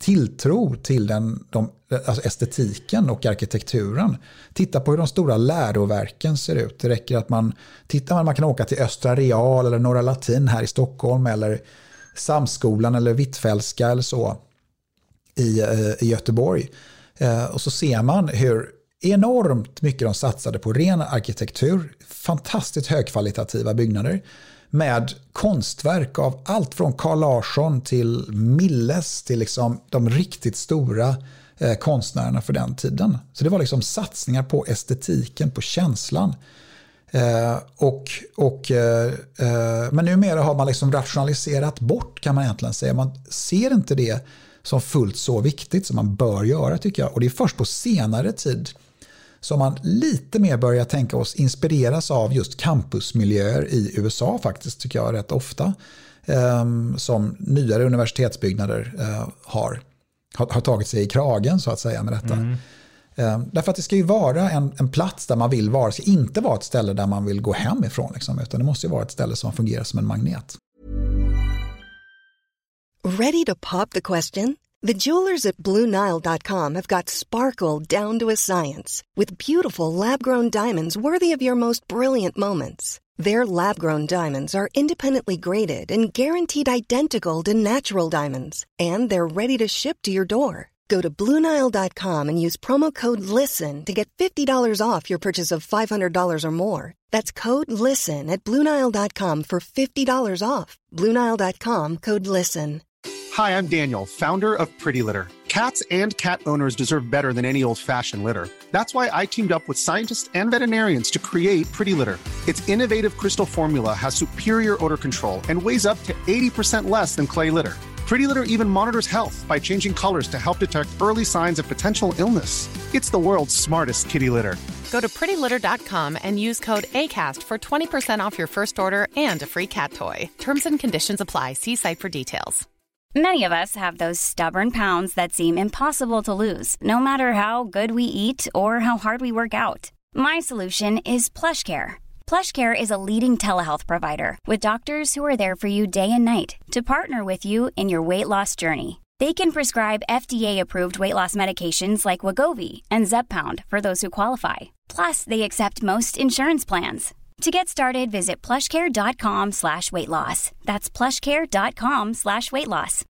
tilltro till den, de, alltså estetiken och arkitekturen. Titta på hur de stora läroverken ser ut. Det räcker att man tittar, man kan åka till Östra Real eller Norra Latin här i Stockholm eller Samskolan eller Hvitfeldtska eller så i, i Göteborg. Och så ser man hur enormt mycket de satsade på ren arkitektur, fantastiskt högkvalitativa byggnader med konstverk av allt från Carl Larsson till Milles till liksom de riktigt stora eh, konstnärerna för den tiden. Så det var liksom satsningar på estetiken, på känslan. Eh, och, och, eh, eh, men numera har man liksom rationaliserat bort, kan man egentligen säga. Man ser inte det som fullt så viktigt som man bör göra, tycker jag. Och det är först på senare tid som man lite mer börjar tänka oss inspireras av just campusmiljöer i U S A faktiskt, tycker jag rätt ofta, eh, som nyare universitetsbyggnader eh, har, har, har tagit sig i kragen så att säga med detta. Mm. Eh, därför att det ska ju vara en, en plats där man vill vara, det ska inte vara ett ställe där man vill gå hem ifrån liksom, utan det måste ju vara ett ställe som fungerar som en magnet. Ready to pop the question? The jewelers at Blue Nile dot com have got sparkle down to a science with beautiful lab-grown diamonds worthy of your most brilliant moments. Their lab-grown diamonds are independently graded and guaranteed identical to natural diamonds, and they're ready to ship to your door. Go to Blue Nile dot com and use promo code LISTEN to get fifty dollars off your purchase of five hundred dollars or more. That's code LISTEN at Blue Nile dot com for fifty dollars off. Blue Nile dot com, code LISTEN. Hi, I'm Daniel, founder of Pretty Litter. Cats and cat owners deserve better than any old-fashioned litter. That's why I teamed up with scientists and veterinarians to create Pretty Litter. Its innovative crystal formula has superior odor control and weighs up to eighty percent less than clay litter. Pretty Litter even monitors health by changing colors to help detect early signs of potential illness. It's the world's smartest kitty litter. Go to pretty litter dot com and use code ACAST for twenty percent off your first order and a free cat toy. Terms and conditions apply. See site for details. Many of us have those stubborn pounds that seem impossible to lose, no matter how good we eat or how hard we work out. My solution is PlushCare. PlushCare is a leading telehealth provider with doctors who are there for you day and night to partner with you in your weight loss journey. They can prescribe F D A-approved weight loss medications like Wegovy and Zepbound for those who qualify. Plus, they accept most insurance plans. To get started, visit plushcare.com slash weight loss. That's plushcare.com slash weight loss.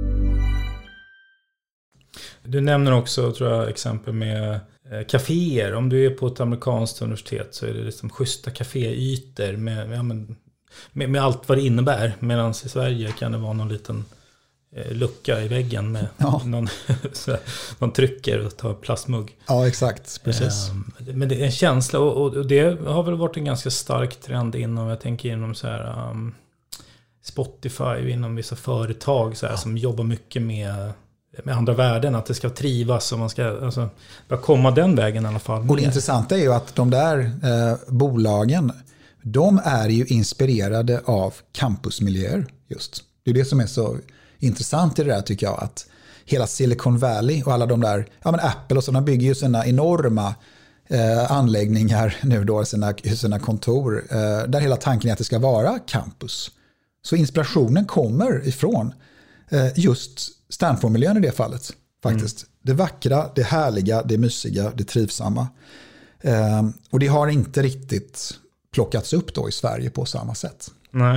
Du nämner också, tror jag, exempel med eh, kaféer. Om du är på ett amerikanskt universitet så är det liksom schyssta kaféytor med, med, med, med allt vad det innebär. Medan i Sverige kan det vara någon liten eh, lucka i väggen med ja. någon, så, någon trycker och tar plastmugg. Ja, exakt. Precis. Eh, men det är en känsla, och, och det har väl varit en ganska stark trend inom, jag tänker inom så här um, Spotify, inom vissa företag så här, ja. som jobbar mycket med med andra värden, att det ska trivas och man ska alltså, bara komma den vägen i alla fall. Och det intressanta är ju att de där eh, bolagen, de är ju inspirerade av campusmiljöer just. Det är det som är så intressant i det där, tycker jag, att hela Silicon Valley och alla de där, ja men Apple och så, de bygger ju sina enorma eh, anläggningar nu då, sina, sina kontor, eh, där hela tanken är att det ska vara campus. Så inspirationen kommer ifrån eh, just Stanford-miljön i det fallet, faktiskt. Mm. Det vackra, det härliga, det mysiga, det trivsamma. Eh, och det har inte riktigt plockats upp då i Sverige på samma sätt. Nej.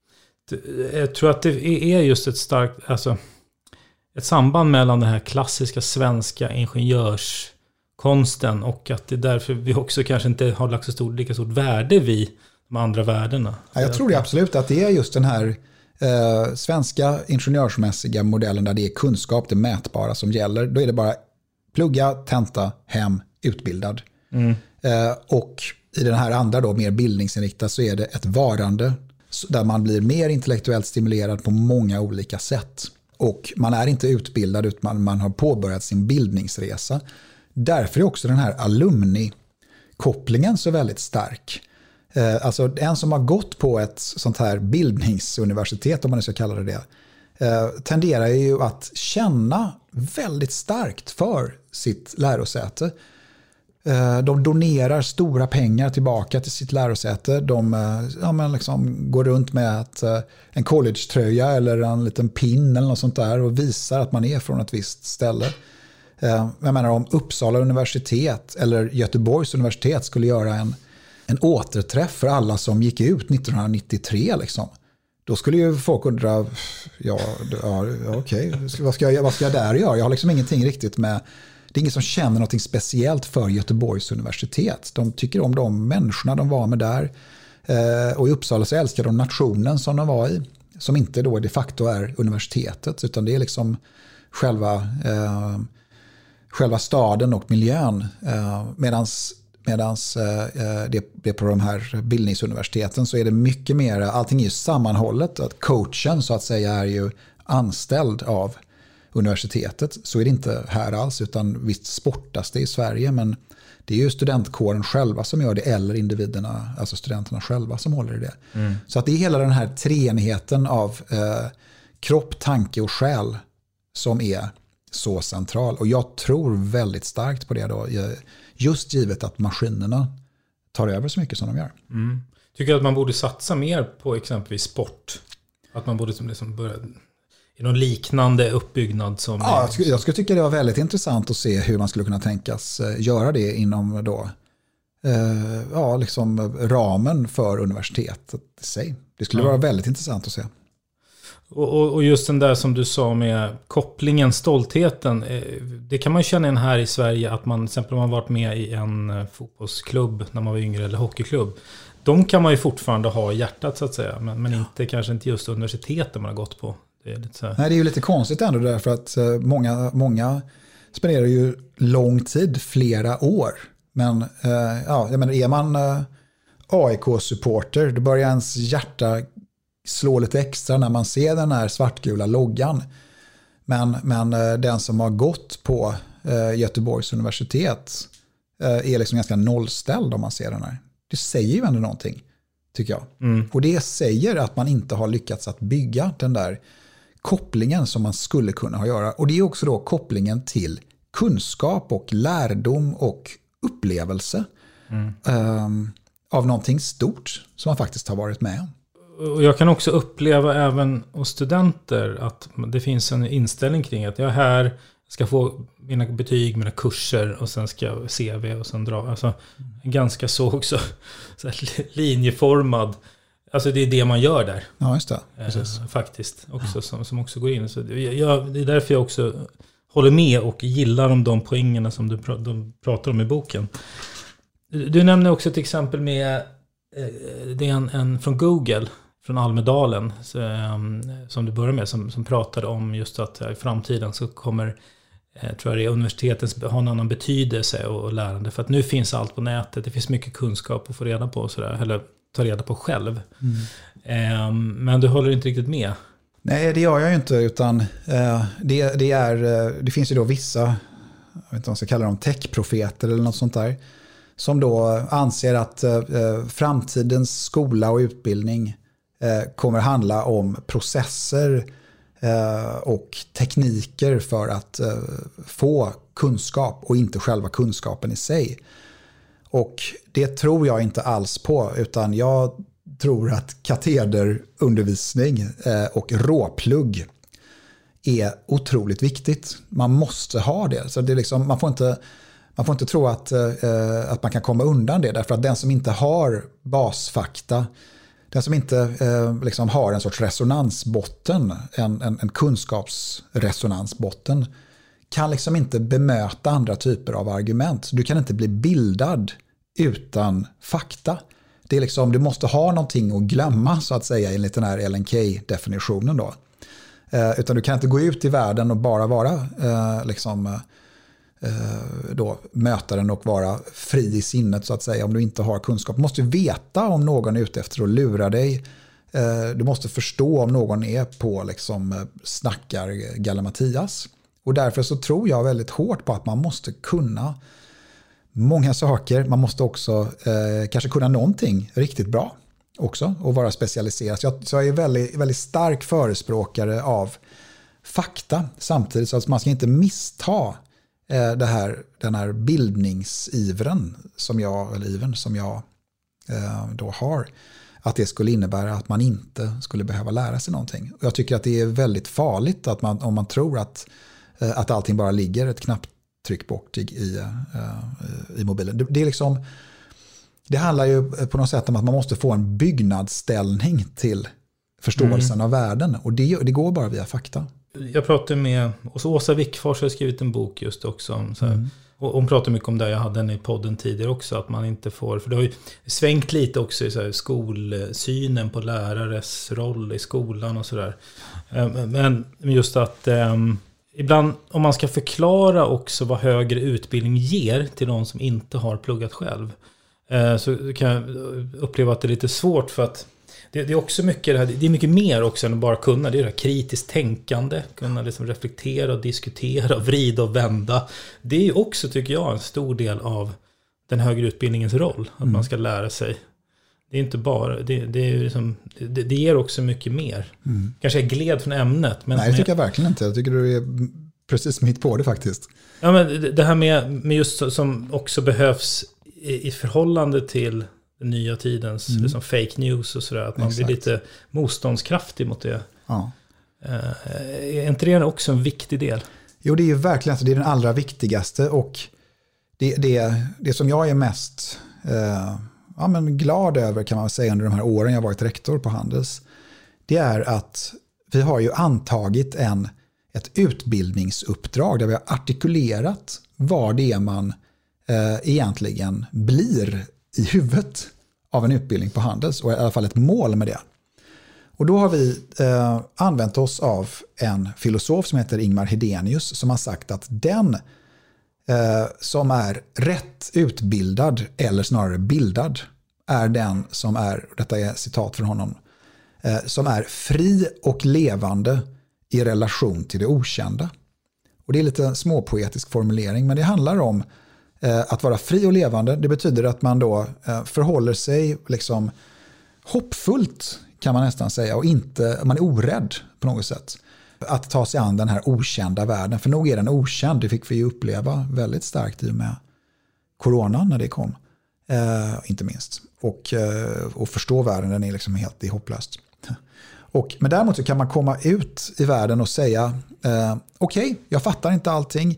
Jag tror att det är just ett starkt, alltså ett samband mellan den här klassiska svenska ingenjörskonsten och att det är därför vi också kanske inte har lagt så stort, lika stort värde vid de andra värdena. Ja, jag tror det absolut att det är just den här Eh, svenska ingenjörsmässiga modellen där det är kunskap, det mätbara som gäller. Då är det bara plugga, tenta, hem, utbildad. Mm. Eh, och i den här andra då, mer bildningsinriktad, så är det ett varande där man blir mer intellektuellt stimulerad på många olika sätt. Och man är inte utbildad utan man, man har påbörjat sin bildningsresa. Därför är också den här alumni-kopplingen så väldigt stark. Alltså en som har gått på ett sånt här bildningsuniversitet, om man ska kalla det det, tenderar ju att känna väldigt starkt för sitt lärosäte. De donerar stora pengar tillbaka till sitt lärosäte. De ja, men liksom går runt med ett, en college-tröja eller en liten pin eller något sånt där och visar att man är från ett visst ställe. Jag menar om Uppsala universitet eller Göteborgs universitet skulle göra en, en återträff för alla som gick ut nittonhundranittiotre liksom. Då skulle ju folk undra, ja, ja okej, okay. vad, ska jag, vad ska jag där göra? Jag har liksom ingenting riktigt med, det är ingen som känner något speciellt för Göteborgs universitet. De tycker om de människorna de var med där. Eh, och i Uppsala så älskar de nationen som de var i. Som inte då de facto är universitetet, utan det är liksom själva, eh, själva staden och miljön. Eh, medans medans eh, det, det på de här bildningsuniversiteten så är det mycket mer, allting är ju sammanhållet. Att coachen så att säga är ju anställd av universitetet, så är det inte här alls, utan visst sportas det i Sverige, men det är ju studentkåren själva som gör det, eller individerna, alltså studenterna själva som håller i det. Mm. Så att det är hela den här treenigheten av eh, kropp, tanke och själ som är så central. Och jag tror väldigt starkt på det då, just givet att maskinerna tar över så mycket som de gör. Mm. Tycker att man borde satsa mer på exempelvis sport? Att man borde liksom börja i någon liknande uppbyggnad som... Ja, jag skulle, jag skulle tycka det var väldigt intressant att se hur man skulle kunna tänkas göra det inom då, eh, ja, liksom ramen för universitetet i sig. Det skulle ja. vara väldigt intressant att se. Och, och just den där som du sa med kopplingen, stoltheten, det kan man känna igen här i Sverige, att man till exempel har varit med i en fotbollsklubb när man var yngre eller hockeyklubb. De kan man ju fortfarande ha i hjärtat så att säga, men, men inte, kanske inte just universiteten man har gått på. Det är lite så här. Nej, det är ju lite konstigt ändå därför att många, många spenderar ju lång tid, flera år. Men ja, jag menar, är man A I K-supporter, då börjar ens hjärta slå lite extra när man ser den här svartgula loggan. Men, men den som har gått på Göteborgs universitet är liksom ganska nollställd om man ser den här. Det säger ju ändå någonting, tycker jag. Mm. Och det säger att man inte har lyckats att bygga den där kopplingen som man skulle kunna ha göra. Och det är också då kopplingen till kunskap och lärdom och upplevelse mm. um, av någonting stort som man faktiskt har varit med om. Och jag kan också uppleva även hos studenter att det finns en inställning kring att jag är här, ska få mina betyg, mina kurser och sen ska jag C V och sen dra. Alltså ganska så också så här, linjeformad. Alltså det är det man gör där. Ja, just det. Precis. Eh, faktiskt också, ja. som, som också går in. Så det, jag, det är därför jag också håller med och gillar om de poängerna som du pr- de pratar om i boken. Du, du nämner också ett exempel med eh, det är en, en från Google, från Almedalen, så, um, som du börjar med, som, som pratade om just att i framtiden så kommer eh, tror jag det är universitetens ha en annan betydelse och, och lärande. För att nu finns allt på nätet, det finns mycket kunskap att få reda på och sådär, eller ta reda på själv. Mm. Um, men du håller inte riktigt med. Nej, det gör jag ju inte, utan eh, det, det, är, det finns ju då vissa, jag vet inte om man ska kalla dem techprofeter eller något sånt där, som då anser att eh, framtidens skola och utbildning eh, kommer handla om processer eh, och tekniker för att eh, få kunskap och inte själva kunskapen i sig. Och det tror jag inte alls på, utan jag tror att katederundervisning eh, och råplugg är otroligt viktigt. Man måste ha det. Så det är liksom, man får inte, man får inte tro att, eh, att man kan komma undan det. Därför att den som inte har basfakta, den som inte eh, liksom har en sorts resonansbotten, en, en, en kunskapsresonansbotten, kan liksom inte bemöta andra typer av argument. Du kan inte bli bildad utan fakta. Det är liksom, du måste ha någonting att glömma så att säga enligt den här Ellen Key-definitionen då. Eh, utan du kan inte gå ut i världen och bara vara eh, liksom, eh, då, mötaren och vara fri i sinnet så att säga om du inte har kunskap. Du måste veta om någon är ute efter att lura dig. Eh, du måste förstå om någon är på liksom, snackar Galimatias. Och därför så tror jag väldigt hårt på att man måste kunna många saker. Man måste också eh, kanske kunna någonting riktigt bra också och vara specialiserad. Så jag, så jag är väldigt, väldigt stark förespråkare av fakta samtidigt så att man ska inte missta eh, det här, den här bildningsivren som jag, eller ivern som jag eh, då har, att det skulle innebära att man inte skulle behöva lära sig någonting. Och jag tycker att det är väldigt farligt att man, om man tror att, eh, att allting bara ligger ett knapptryck bort i, i, eh, i mobilen. Det, det är liksom... Det handlar ju på något sätt om att man måste få en byggnadsställning till förståelsen mm. av världen. Och det, det går bara via fakta. Jag pratade med Åsa Wickfors, har skrivit en bok just också. Om så här, mm. och hon pratar mycket om det, jag hade den i podden tidigare också. Att man inte får, för det har ju svängt lite också i så här, skolsynen på lärares roll i skolan och sådär. Men just att um, ibland om man ska förklara också vad högre utbildning ger till de som inte har pluggat själv. Så kan jag uppleva att det är lite svårt för att det, det är också mycket det, här, det är mycket mer också än att bara kunna, det är det här kritiskt tänkande, kunna liksom reflektera och diskutera, vrida och vända. Det är ju också, tycker jag, en stor del av den högre utbildningens roll, att mm. man ska lära sig. Det är inte bara, det, det, är liksom, det, det ger också mycket mer. Mm. Kanske är gled från ämnet. Men nej, det tycker jag verkligen inte. Jag tycker du är precis mitt på det faktiskt. Ja, men det här med, med just som också behövs i förhållande till den nya tidens mm. liksom fake news och sådär, att man Exakt. blir lite motståndskraftig mot det. Ja. Är inte det också en viktig del? Jo, det är ju verkligen, alltså, det är den allra viktigaste, och det, det, det som jag är mest eh, ja, men glad över, kan man säga, under de här åren jag varit rektor på Handels, det är att vi har ju antagit en, ett utbildningsuppdrag där vi har artikulerat vad det är man egentligen blir i huvudet av en utbildning på Handels, och i alla fall ett mål med det. Och då har vi eh, använt oss av en filosof som heter Ingmar Hedenius, som har sagt att den eh, som är rätt utbildad, eller snarare bildad, är den som är, detta är citat från honom, eh, som är fri och levande i relation till det okända. Och det är lite en småpoetisk formulering, men det handlar om att vara fri och levande. Det betyder att man då förhåller sig liksom hoppfullt, kan man nästan säga, och inte, man är orädd på något sätt att ta sig an den här okända världen. För nog är den okänd, det fick vi ju uppleva väldigt starkt i och med coronan när det kom, eh, inte minst. Och, eh, och förstå världen, den är liksom helt hopplöst. Och, men däremot så kan man komma ut i världen och säga eh, okej, okay, jag fattar inte allting.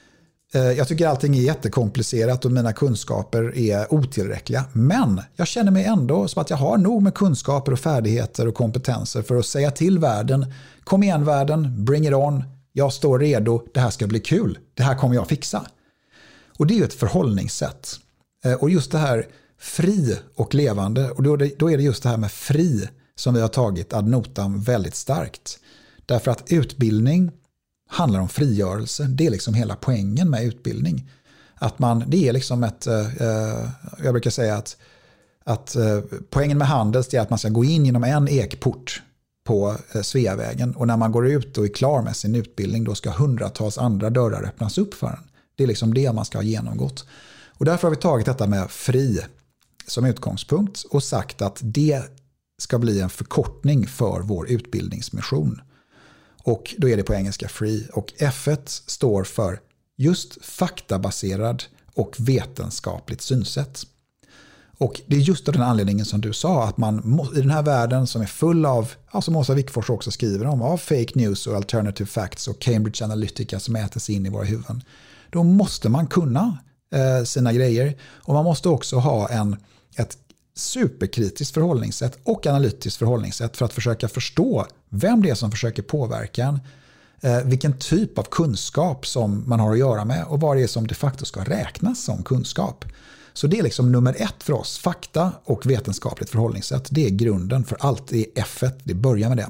Jag tycker allting är jättekomplicerat och mina kunskaper är otillräckliga. Men jag känner mig ändå som att jag har nog med kunskaper och färdigheter och kompetenser för att säga till världen: kom igen världen, bring it on, jag står redo, det här ska bli kul, det här kommer jag fixa. Och det är ju ett förhållningssätt. Och just det här fri och levande, och då är det just det här med fri som vi har tagit ad notam väldigt starkt. Därför att utbildning handlar om frigörelse. Det är liksom hela poängen med utbildning. Att man, det är liksom ett, eh, jag brukar säga att, att eh, poängen med Handels är att man ska gå in genom en ekport på eh, Sveavägen, och när man går ut och är klar med sin utbildning, då ska hundratals andra dörrar öppnas upp för en. Det är liksom det man ska ha genomgått. Och därför har vi tagit detta med fri som utgångspunkt och sagt att det ska bli en förkortning för vår utbildningsmission. Och då är det på engelska free. Och F ett står för just faktabaserad och vetenskapligt synsätt. Och det är just av den anledningen som du sa, att man i den här världen som är full av, ja, som Åsa Wickfors också skriver om, av fake news och alternative facts och Cambridge Analytica som äter sig in i våra huvuden, då måste man kunna eh, sina grejer, och man måste också ha en, ett superkritiskt förhållningssätt och analytiskt förhållningssätt för att försöka förstå vem det är som försöker påverka en, eh, vilken typ av kunskap som man har att göra med och vad det är som de facto ska räknas som kunskap. Så det är liksom nummer ett för oss, fakta och vetenskapligt förhållningssätt. Det är grunden för allt i F ett, det börjar med det.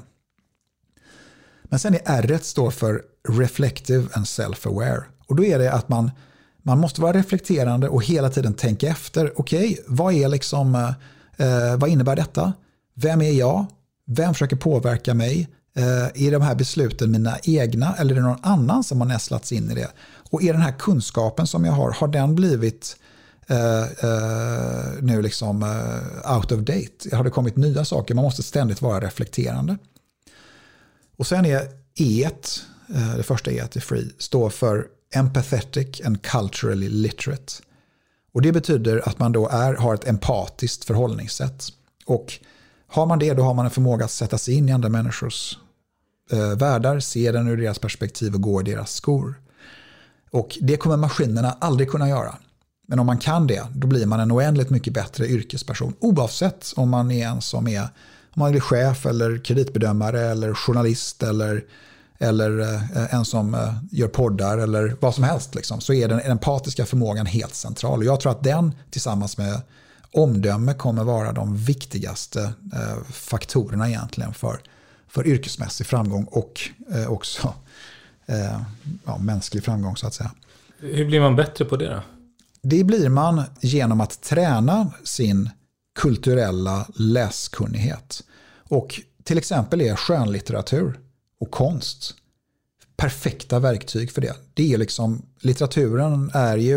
Men sen är R står för reflective and self-aware, och då är det att man Man måste vara reflekterande och hela tiden tänka efter. Okej, okay, vad är liksom, eh, vad innebär detta? Vem är jag? Vem försöker påverka mig? Eh, är de här besluten mina egna, eller är det någon annan som har nästlats in i det? Och är den här kunskapen som jag har, har den blivit eh, eh, nu liksom eh, out of date? Har det kommit nya saker? Man måste ständigt vara reflekterande. Och sen är E, eh, det första E i free, står för empathetic and culturally literate. Och det betyder att man då är, har ett empatiskt förhållningssätt. Och har man det, då har man en förmåga att sätta sig in i andra människors eh, världar, se den ur deras perspektiv och gå i deras skor. Och det kommer maskinerna aldrig kunna göra. Men om man kan det, då blir man en oändligt mycket bättre yrkesperson. Oavsett om man är en som är, om man är chef eller kreditbedömare eller journalist eller, eller eh, en som eh, gör poddar eller vad som helst. Liksom, så är den empatiska förmågan helt central. Och jag tror att den tillsammans med omdöme kommer vara de viktigaste eh, faktorerna egentligen för, för yrkesmässig framgång och eh, också eh, ja, mänsklig framgång så att säga. Hur blir man bättre på det då? Det blir man genom att träna sin kulturella läskunnighet. Och till exempel är skönlitteratur och konst perfekta verktyg för det. Det är liksom, litteraturen är ju,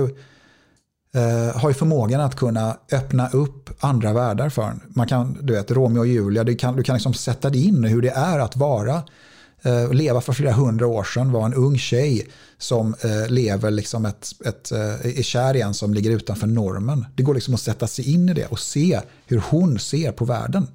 eh, har ju förmågan att kunna öppna upp andra världar för en. Man kan, du vet, Romeo och Julia, du kan, du kan liksom sätta dig in i hur det är att vara Uh, leva för flera hundra år sedan, var en ung tjej som uh, lever liksom ett, ett, uh, är kär i en som ligger utanför normen. Det går liksom att sätta sig in i det och se hur hon ser på världen.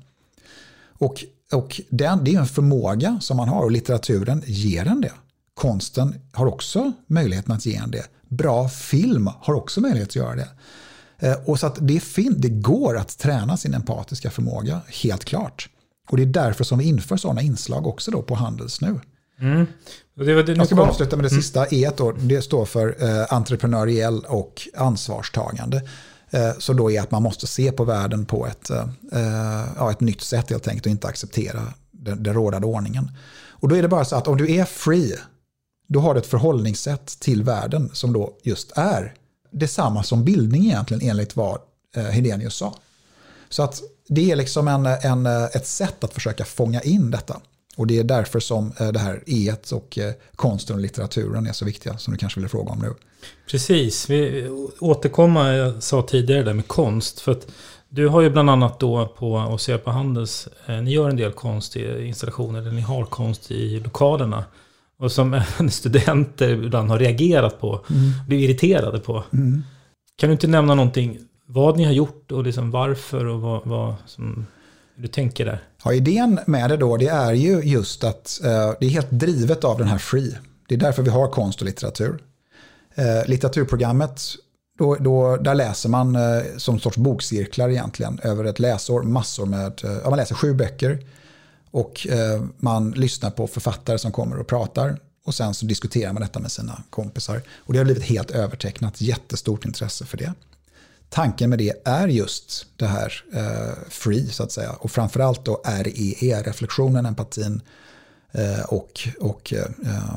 Och, och den, det är en förmåga som man har och litteraturen ger en det. Konsten har också möjligheten att ge en det. Bra film har också möjlighet att göra det. Uh, och så att det, fin- det går att träna sin empatiska förmåga, helt klart. Och det är därför som vi inför sådana inslag också då på Handels nu. Mm. Det var det jag ska bara avsluta med det mm. sista E då. Det står för eh, entreprenöriell och ansvarstagande. Eh, så då är att man måste se på världen på ett, eh, ja, ett nytt sätt helt enkelt och inte acceptera den, den rådande ordningen. Och då är det bara så att om du är free, då har du ett förhållningssätt till världen som då just är detsamma som bildning egentligen enligt vad eh, Hedenius sa. Så att det är liksom en, en, ett sätt att försöka fånga in detta. Och det är därför som det här E-et och konsten och litteraturen är så viktiga som du kanske vill fråga om nu. Precis, vi återkommer, jag sa tidigare där med konst. För att du har ju bland annat då på O C R på Handels, ni gör en del konst i installationer, eller ni har konst i lokalerna. Och som studenter ibland har reagerat på, mm. blivit irriterade på. Mm. Kan du inte nämna någonting, vad ni har gjort och liksom varför och vad, vad som du tänker där? Ja, idén med det då, det är ju just att eh, det är helt drivet av den här free. Det är därför vi har konst och litteratur. Eh, litteraturprogrammet, då, då, där läser man eh, som sorts bokcirklar egentligen över ett läsår, massor med, eh, ja, man läser sju böcker och eh, man lyssnar på författare som kommer och pratar och sen så diskuterar man detta med sina kompisar. Och det har blivit helt övertecknat, jättestort intresse för det. Tanken med det är just det här eh, free så att säga. Och framförallt då R E E, reflektionen, empatin eh, och, och eh,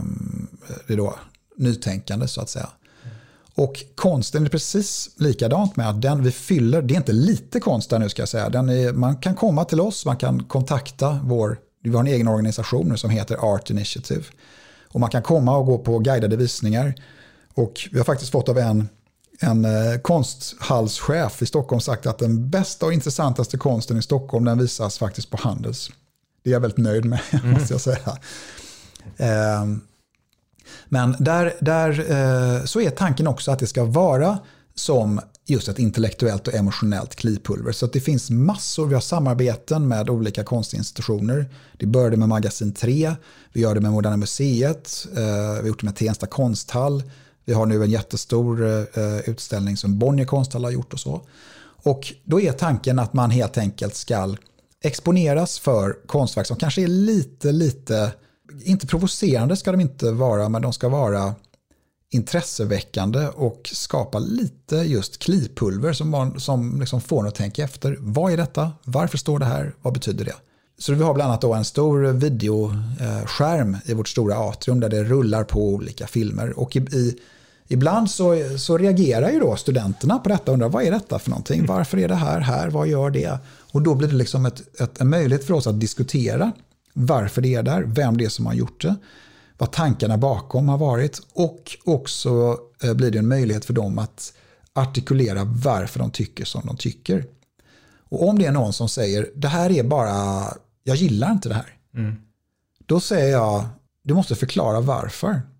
det är då nytänkande så att säga. Mm. Och konsten är precis likadant med att den vi fyller, det är inte lite konst där nu ska jag säga. Den är, man kan komma till oss, man kan kontakta vår, vi har en egen organisation som heter Art Initiative. Och man kan komma och gå på guidade visningar. Och vi har faktiskt fått av en En eh, konsthallschef i Stockholm sagt att den bästa och intressantaste konsten i Stockholm den visas faktiskt på Handels. Det är jag väldigt nöjd med, mm. måste jag säga. Eh, men där, där eh, så är tanken också att det ska vara som just ett intellektuellt och emotionellt klipulver. Så att det finns massor, vi har samarbeten med olika konstinstitutioner. Det började med Magasin tre, vi gör det med Moderna Museet, eh, vi har gjort det med Tensta konsthall. Vi har nu en jättestor eh, utställning som Bonnier konsthall har gjort och så. Och då är tanken att man helt enkelt ska exponeras för konstverk som kanske är lite, lite, inte provocerande ska de inte vara, men de ska vara intresseväckande och skapa lite just klipulver som, man, som liksom får en att tänka efter. Vad är detta? Varför står det här? Vad betyder det? Så vi har bland annat då en stor videoskärm i vårt stora atrium där det rullar på olika filmer. Och i, i, ibland så, så reagerar ju då studenterna på detta och undrar vad är detta för någonting? Varför är det här här? Vad gör det? Och då blir det liksom ett, ett, en möjlighet för oss att diskutera varför det är där, vem det är som har gjort det, vad tankarna bakom har varit och också eh, blir det en möjlighet för dem att artikulera varför de tycker som de tycker. Och om det är någon som säger det här är bara, jag gillar inte det här. Mm. Då säger jag, du måste förklara varför.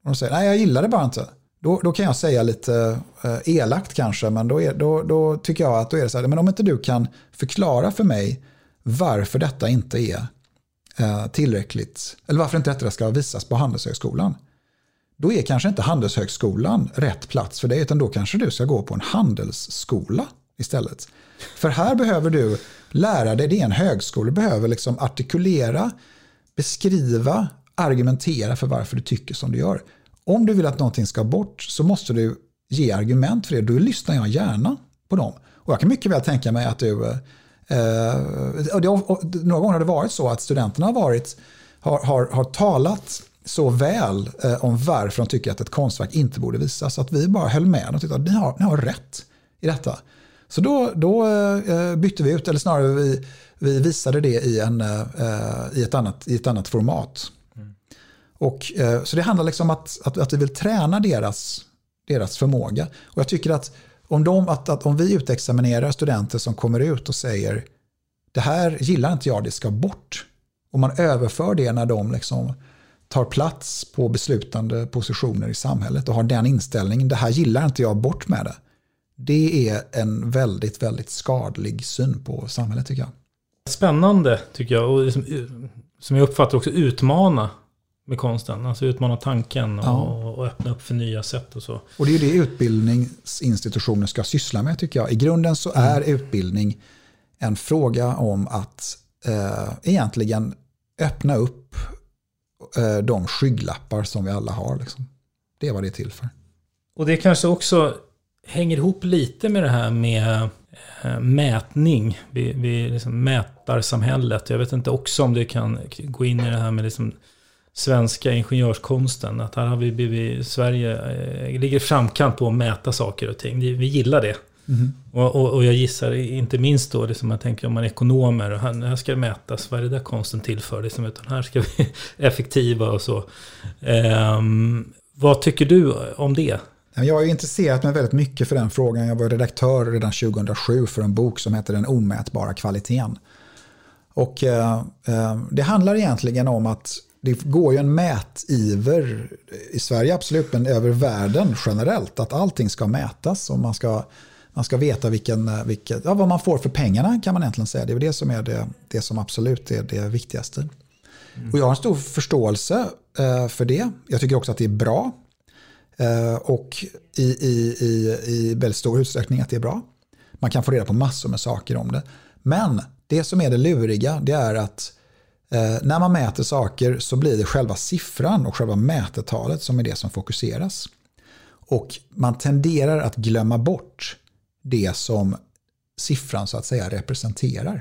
de säger nej jag gillar det bara inte. Då, då kan jag säga lite eh, elakt kanske, men då, är, då, då tycker jag att då är det så här, men om inte du kan förklara för mig varför detta inte är eh, tillräckligt, eller varför inte detta ska visas på Handelshögskolan, då är kanske inte Handelshögskolan rätt plats för dig, utan då kanske du ska gå på en handelsskola istället. För här behöver du lära dig, det är en högskola, du behöver liksom artikulera, beskriva, argumentera för varför du tycker som du gör. Om du vill att någonting ska bort så måste du ge argument för det. Då lyssnar jag gärna på dem. Och jag kan mycket väl tänka mig att du... Eh, och det, och några gånger har det varit så att studenterna har, varit, har, har, har talat så väl eh, om varför de tycker att ett konstverk inte borde visas. Så att vi bara höll med och tyckte att ni har, ni har rätt i detta. Så då, då eh, bytte vi ut, eller snarare vi, vi visade det i, en, eh, i, ett annat, i ett annat format. Och, eh, så det handlar liksom om att, att, att vi vill träna deras, deras förmåga. Och jag tycker att om, de, att, att om vi utexaminerar studenter som kommer ut och säger det här gillar inte jag, det ska bort. Och man överför det när de liksom tar plats på beslutande positioner i samhället och har den inställningen, det här gillar inte jag, bort med det. Det är en väldigt, väldigt skadlig syn på samhället tycker jag. Spännande tycker jag, och liksom, som jag uppfattar också utmana med konsten, alltså utmana tanken och, ja. och öppna upp för nya sätt och så. Och det är det utbildningsinstitutioner ska syssla med tycker jag. I grunden så är mm. utbildning en fråga om att eh, egentligen öppna upp eh, de skygglappar som vi alla har. Liksom. Det är vad det är till för. Och det kanske också hänger ihop lite med det här med eh, mätning. Vi, vi liksom mätar samhället. Jag vet inte också om det kan gå in i det här med liksom svenska ingenjörskonsten. Att här har vi blivit, Sverige eh, ligger framkant på att mäta saker och ting. Vi gillar det. Mm. Och, och, och jag gissar inte minst då, liksom jag tänker om man är ekonomer, och här, här ska det mätas, vad är det där konsten tillför? Liksom, utan här ska vi effektiva och så. Eh, vad tycker du om det? Jag är intresserat mig väldigt mycket för den frågan. Jag var redaktör redan tjugohundrasju för en bok som heter Den omätbara kvaliteten. Och eh, det handlar egentligen om att det går ju en mätiver i Sverige absolut, men över världen generellt, att allting ska mätas och man ska, man ska veta vilken, vilken, ja, vad man får för pengarna kan man egentligen säga. Det är det som är det, det som absolut är det viktigaste. Mm. Och jag har en stor förståelse eh, för det. Jag tycker också att det är bra. Uh, och i, i, i, i väldigt stor utsträckning att det är bra. Man kan få reda på massor med saker om det. Men det som är det luriga, det är att uh, när man mäter saker så blir det själva siffran och själva mätetalet som är det som fokuseras. Och man tenderar att glömma bort det som siffran så att säga representerar.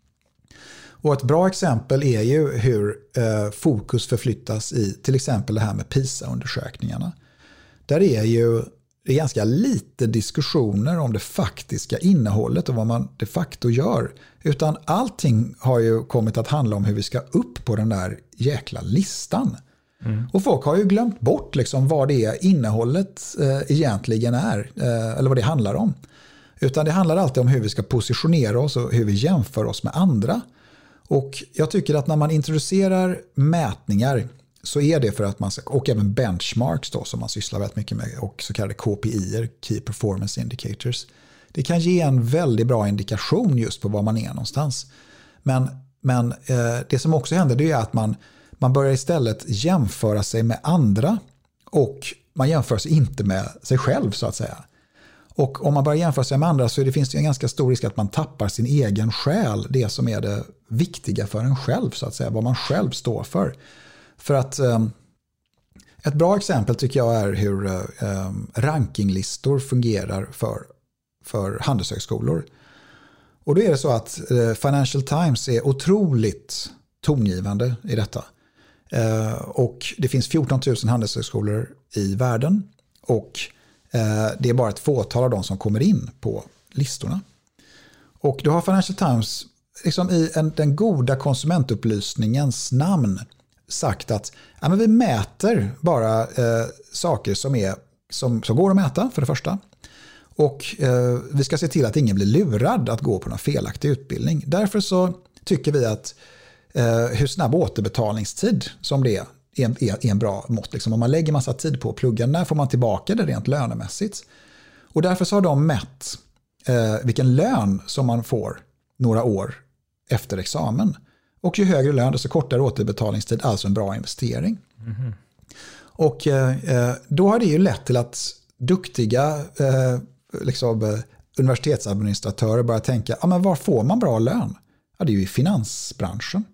Och ett bra exempel är ju hur uh, fokus förflyttas i till exempel det här med PISA-undersökningarna. Där är ju det är ganska lite diskussioner om det faktiska innehållet och vad man de facto gör. Utan allting har ju kommit att handla om hur vi ska upp på den där jäkla listan. Mm. Och folk har ju glömt bort liksom vad det är innehållet eh, egentligen är. Eh, eller vad det handlar om. Utan det handlar alltid om hur vi ska positionera oss och hur vi jämför oss med andra. Och jag tycker att när man introducerar mätningar så är det för att man ska, och även benchmarks då som man sysslar väldigt mycket med och så kallade K P I, Key Performance Indicators. Det kan ge en väldigt bra indikation just på var man är någonstans. Men, men eh, det som också händer det är att man, man börjar istället jämföra sig med andra och man jämför sig inte med sig själv så att säga. Och om man börjar jämföra sig med andra så är det, finns det en ganska stor risk att man tappar sin egen själ, det som är det viktiga för en själv så att säga, vad man själv står för. För att eh, ett bra exempel tycker jag är hur eh, rankinglistor fungerar för, för handelshögskolor. Och då är det så att eh, Financial Times är otroligt tongivande i detta. Eh, och det finns fjorton tusen handelshögskolor i världen och eh, det är bara ett fåtal av dem som kommer in på listorna. Och då har Financial Times liksom i en, den goda konsumentupplysningens namn sagt att ja, men vi mäter bara eh, saker som, är, som, som går att mäta för det första. Och eh, vi ska se till att ingen blir lurad att gå på någon felaktig utbildning. Därför så tycker vi att eh, hur snabb återbetalningstid som det är är en, är en bra mått. Liksom. Om man lägger massa tid på att plugga, när får man tillbaka det rent lönemässigt? Och därför så har de mätt eh, vilken lön som man får några år efter examen. Och ju högre lön, desto kortare återbetalningstid, alltså en bra investering. Mm. Och eh, då har det ju lett till att duktiga eh, liksom, universitetsadministratörer börjar tänka, ja, men var får man bra lön? Ja, det är ju i finansbranschen.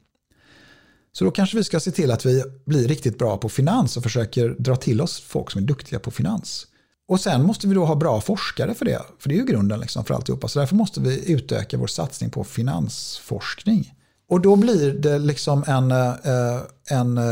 Så då kanske vi ska se till att vi blir riktigt bra på finans och försöker dra till oss folk som är duktiga på finans. Och sen måste vi då ha bra forskare för det, för det är ju grunden liksom för alltihopa. Så därför måste vi utöka vår satsning på finansforskning. Och då blir det liksom en, en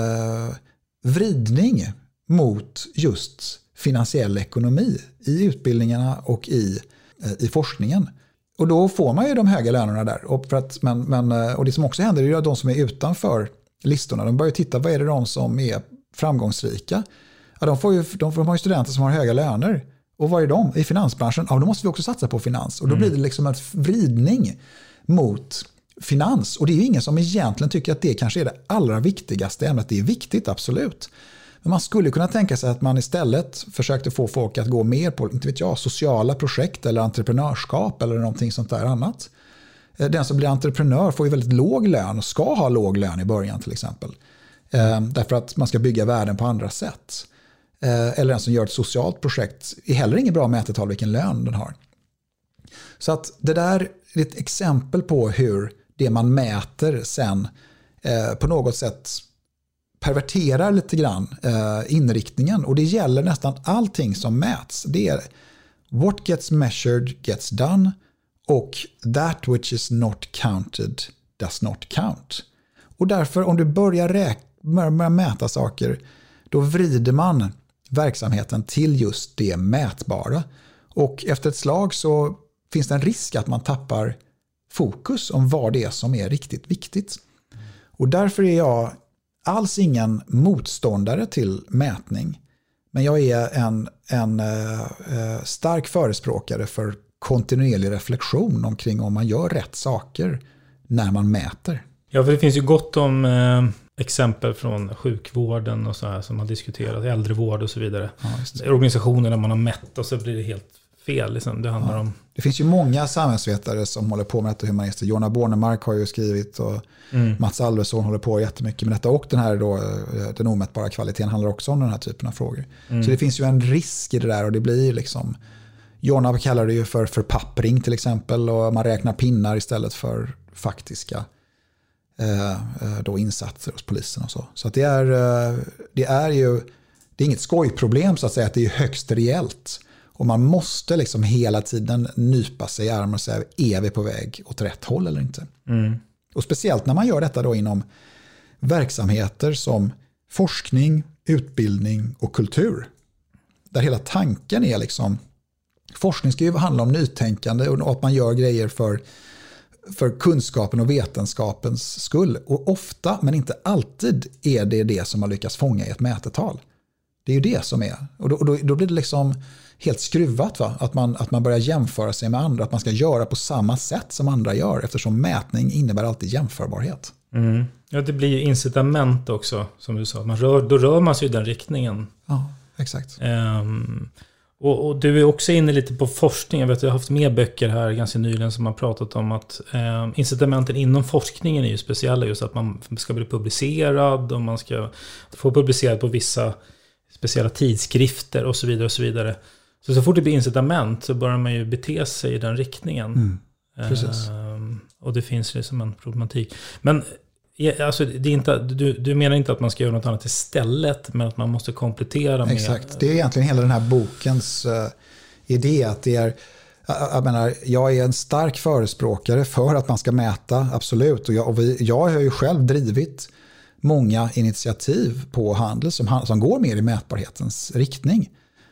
vridning mot just finansiell ekonomi i utbildningarna och i, i forskningen. Och då får man ju de höga lönerna där. Och, för att, men, men, och det som också händer är ju att de som är utanför listorna, de börjar titta, vad är det de som är framgångsrika? Ja, de, får ju, de, får, de har ju studenter som har höga löner. Och vad är de? I finansbranschen? Ja, då måste vi också satsa på finans. Och då mm. blir det liksom en vridning mot finans. Och det är ju ingen som egentligen tycker att det kanske är det allra viktigaste ämnet. Det är viktigt, absolut. Men man skulle kunna tänka sig att man istället försökte få folk att gå mer på, inte vet jag, sociala projekt eller entreprenörskap eller någonting sånt där annat. Den som blir entreprenör får ju väldigt låg lön och ska ha låg lön i början till exempel. Därför att man ska bygga värden på andra sätt. Eller den som gör ett socialt projekt är heller ingen bra mätetal vilken lön den har. Så att det där är ett exempel på hur det man mäter sen på något sätt perverterar lite grann inriktningen. Och det gäller nästan allting som mäts. Det är what gets measured gets done och that which is not counted does not count. Och därför om du börjar, räk- börjar mäta saker, då vrider man verksamheten till just det mätbara. Och efter ett slag så finns det en risk att man tappar fokus om vad det är som är riktigt viktigt. Och därför är jag alls ingen motståndare till mätning. Men jag är en, en eh, stark förespråkare för kontinuerlig reflektion omkring om man gör rätt saker när man mäter. Ja, för det finns ju gott om eh, exempel från sjukvården och så här som har diskuterat, äldrevård och så vidare. Ja, organisationer där man har mätt och så blir det helt fel. Liksom. Det handlar ja. om... Det finns ju många samhällsvetare som håller på med detta, humanister. Jonna Bornemark har ju skrivit och mm. Mats Alvesson håller på jättemycket med detta. Och den här då, den omätbara kvaliteten handlar också om den här typen av frågor. Mm. Så det finns ju en risk i det där och det blir liksom... Jonna kallar det ju för förpappring till exempel och man räknar pinnar istället för faktiska eh, då insatser hos polisen och så. Så att det är, det är ju det är inget skojproblem så att säga att det är högst reellt. Och man måste liksom hela tiden nypa sig i armen och säga, är vi på väg åt rätt håll eller inte? Mm. Och speciellt när man gör detta då inom verksamheter som forskning, utbildning och kultur. Där hela tanken är liksom, forskning ska ju handla om nytänkande och att man gör grejer för, för kunskapen och vetenskapens skull. Och ofta, men inte alltid, är det det som man lyckas fånga i ett mätetal. Det är ju det som är. Och då, och då, då blir det liksom helt skruvat, va? Att man, att man börjar jämföra sig med andra. Att man ska göra på samma sätt som andra gör. Eftersom mätning innebär alltid jämförbarhet. Mm. Ja, det blir ju incitament också, som du sa. Man rör, då rör man sig i den riktningen. Ja, exakt. Um, och, och du är också inne lite på forskning. Jag vet, jag har haft med böcker här ganska nyligen som har pratat om att um, incitamenten inom forskningen är ju speciella. Just att man ska bli publicerad och man ska få publicerad på vissa speciella tidskrifter och så vidare och så vidare. Så så fort det blir incitament så börjar man ju bete sig i den riktningen. Mm, precis. Um, och det finns liksom en problematik. Men alltså, det är inte, du, du menar inte att man ska göra något annat istället, men att man måste komplettera med... Exakt, det är egentligen hela den här bokens uh, idé att det är... Jag menar, jag är en stark förespråkare för att man ska mäta, absolut. Och jag, och vi, jag har ju själv drivit många initiativ på handel som, som går mer i mätbarhetens riktning.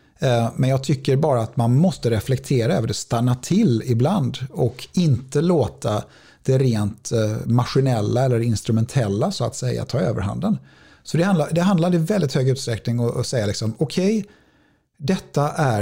Men jag tycker bara att man måste reflektera över det, stanna till ibland och inte låta det rent maskinella eller instrumentella så att säga ta överhanden. Så det handlar, det handlar i väldigt hög utsträckning att, att säga liksom, okej, okay, detta är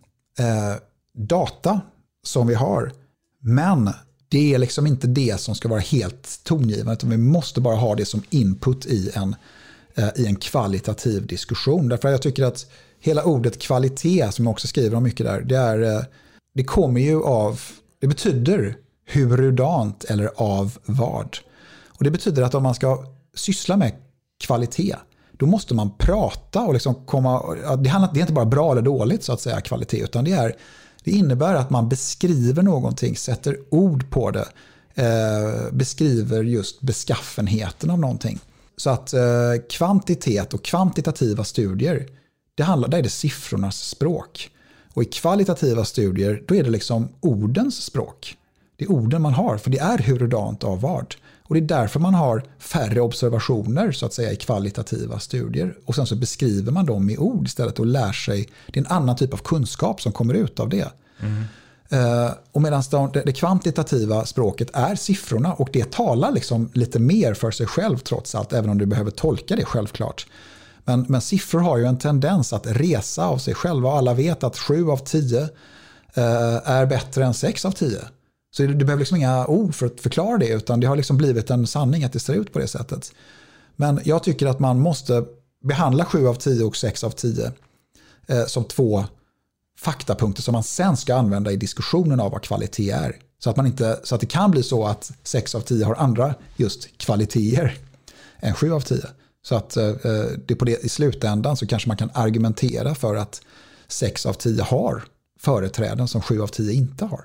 eh, data som vi har, men det är liksom inte det som ska vara helt tongivande, utan vi måste bara ha det som input i en, eh, i en kvalitativ diskussion. Därför jag tycker att hela ordet kvalitet, som jag också skriver om mycket där, det, är, eh, det kommer ju av, det betyder hurudant eller av vad. Och det betyder att om man ska syssla med kvalitet, då måste man prata och liksom komma, det, handlar, det är inte bara bra eller dåligt så att säga kvalitet, utan det, är, det innebär att man beskriver någonting, sätter ord på det, eh, beskriver just beskaffenheten av någonting. Så att eh, kvantitet och kvantitativa studier, det handlar, där är det siffrornas språk. Och i kvalitativa studier, då är det liksom ordens språk. Det är orden man har, för det är hurudant av vad. Och det är därför man har färre observationer så att säga i kvalitativa studier. Och sen så beskriver man dem i ord istället och lär sig. Det är en annan typ av kunskap som kommer ut av det. Mm. Uh, och medan det, det kvantitativa språket är siffrorna, och det talar liksom lite mer för sig själv trots allt, även om du behöver tolka det självklart. Men, men siffror har ju en tendens att resa av sig själva, och alla vet att sju av tio uh, är bättre än sex av tio. Så det, det behöver liksom inga ord för att förklara det, utan det har liksom blivit en sanning att det ser ut på det sättet. Men jag tycker att man måste behandla sju av tio och sex av tio eh, som två faktapunkter som man sen ska använda i diskussionen av vad kvalitet är. Så att, man inte, så att det kan bli så att sex av tio har andra just kvaliteter än sju av tio. Så att eh, det på det, i slutändan så kanske man kan argumentera för att sex av tio har företräden som sju av tio inte har.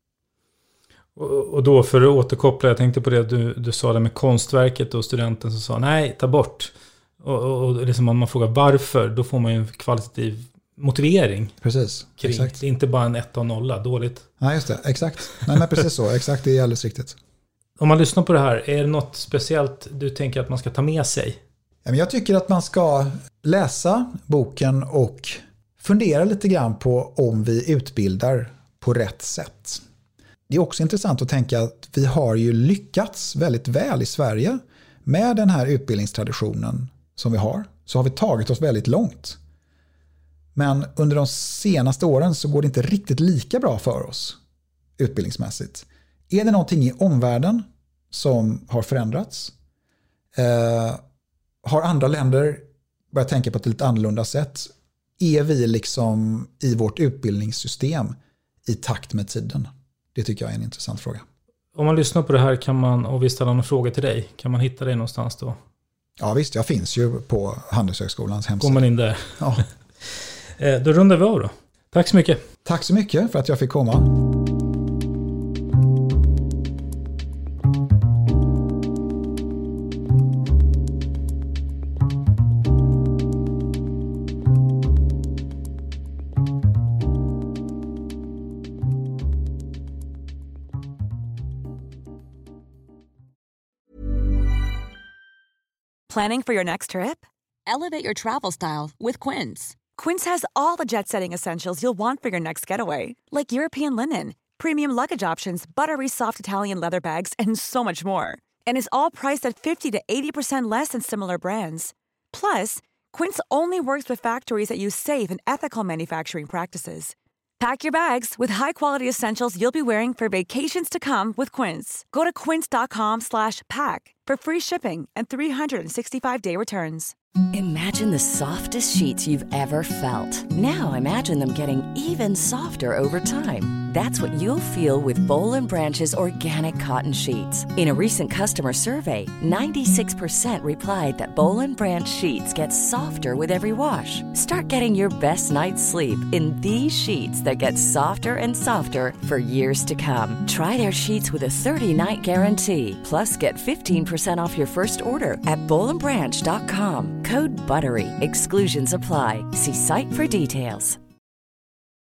Och då för att återkoppla, jag tänkte på det du, du sa det med konstverket och studenten som sa nej, ta bort. Och, och, och liksom om man frågar varför, då får man ju en kvalitativ motivering. Precis, kring. Exakt. Det är inte bara en ett och nolla, dåligt. Nej, just det, exakt. Nej, men precis så, exakt, det är alldeles riktigt. Om man lyssnar på det här, är det något speciellt du tänker att man ska ta med sig? Jag tycker att man ska läsa boken och fundera lite grann på om vi utbildar på rätt sätt. Det är också intressant att tänka att vi har ju lyckats väldigt väl i Sverige med den här utbildningstraditionen som vi har. Så har vi tagit oss väldigt långt. Men under de senaste åren så går det inte riktigt lika bra för oss utbildningsmässigt. Är det någonting i omvärlden som har förändrats? Eh, har andra länder börjat tänka på ett lite annorlunda sätt? Är vi liksom i vårt utbildningssystem i takt med tiden? Det tycker jag är en intressant fråga. Om man lyssnar på det här kan man, och vi ställer någon fråga till dig, kan man hitta dig någonstans då? Ja visst, jag finns ju på Handelshögskolans hemsida. Går man in där? Ja. Då rundar vi av då. Tack så mycket. Tack så mycket för att jag fick komma. Planning for your next trip? Elevate your travel style with Quince. Quince has all the jet-setting essentials you'll want for your next getaway, like European linen, premium luggage options, buttery soft Italian leather bags, and so much more. And is all priced at fifty to eighty percent less than similar brands. Plus, Quince only works with factories that use safe and ethical manufacturing practices. Pack your bags with high-quality essentials you'll be wearing for vacations to come with Quince. Go to quince.com slash pack for free shipping and three sixty-five day returns. Imagine the softest sheets you've ever felt. Now imagine them getting even softer over time. That's what you'll feel with Boll and Branch's organic cotton sheets. In a recent customer survey, ninety-six percent replied that Boll and Branch sheets get softer with every wash. Start getting your best night's sleep in these sheets that get softer and softer for years to come. Try their sheets with a thirty-night guarantee. Plus, get fifteen percent off your first order at boll and branch dot com. Code BUTTERY. Exclusions apply. See site for details.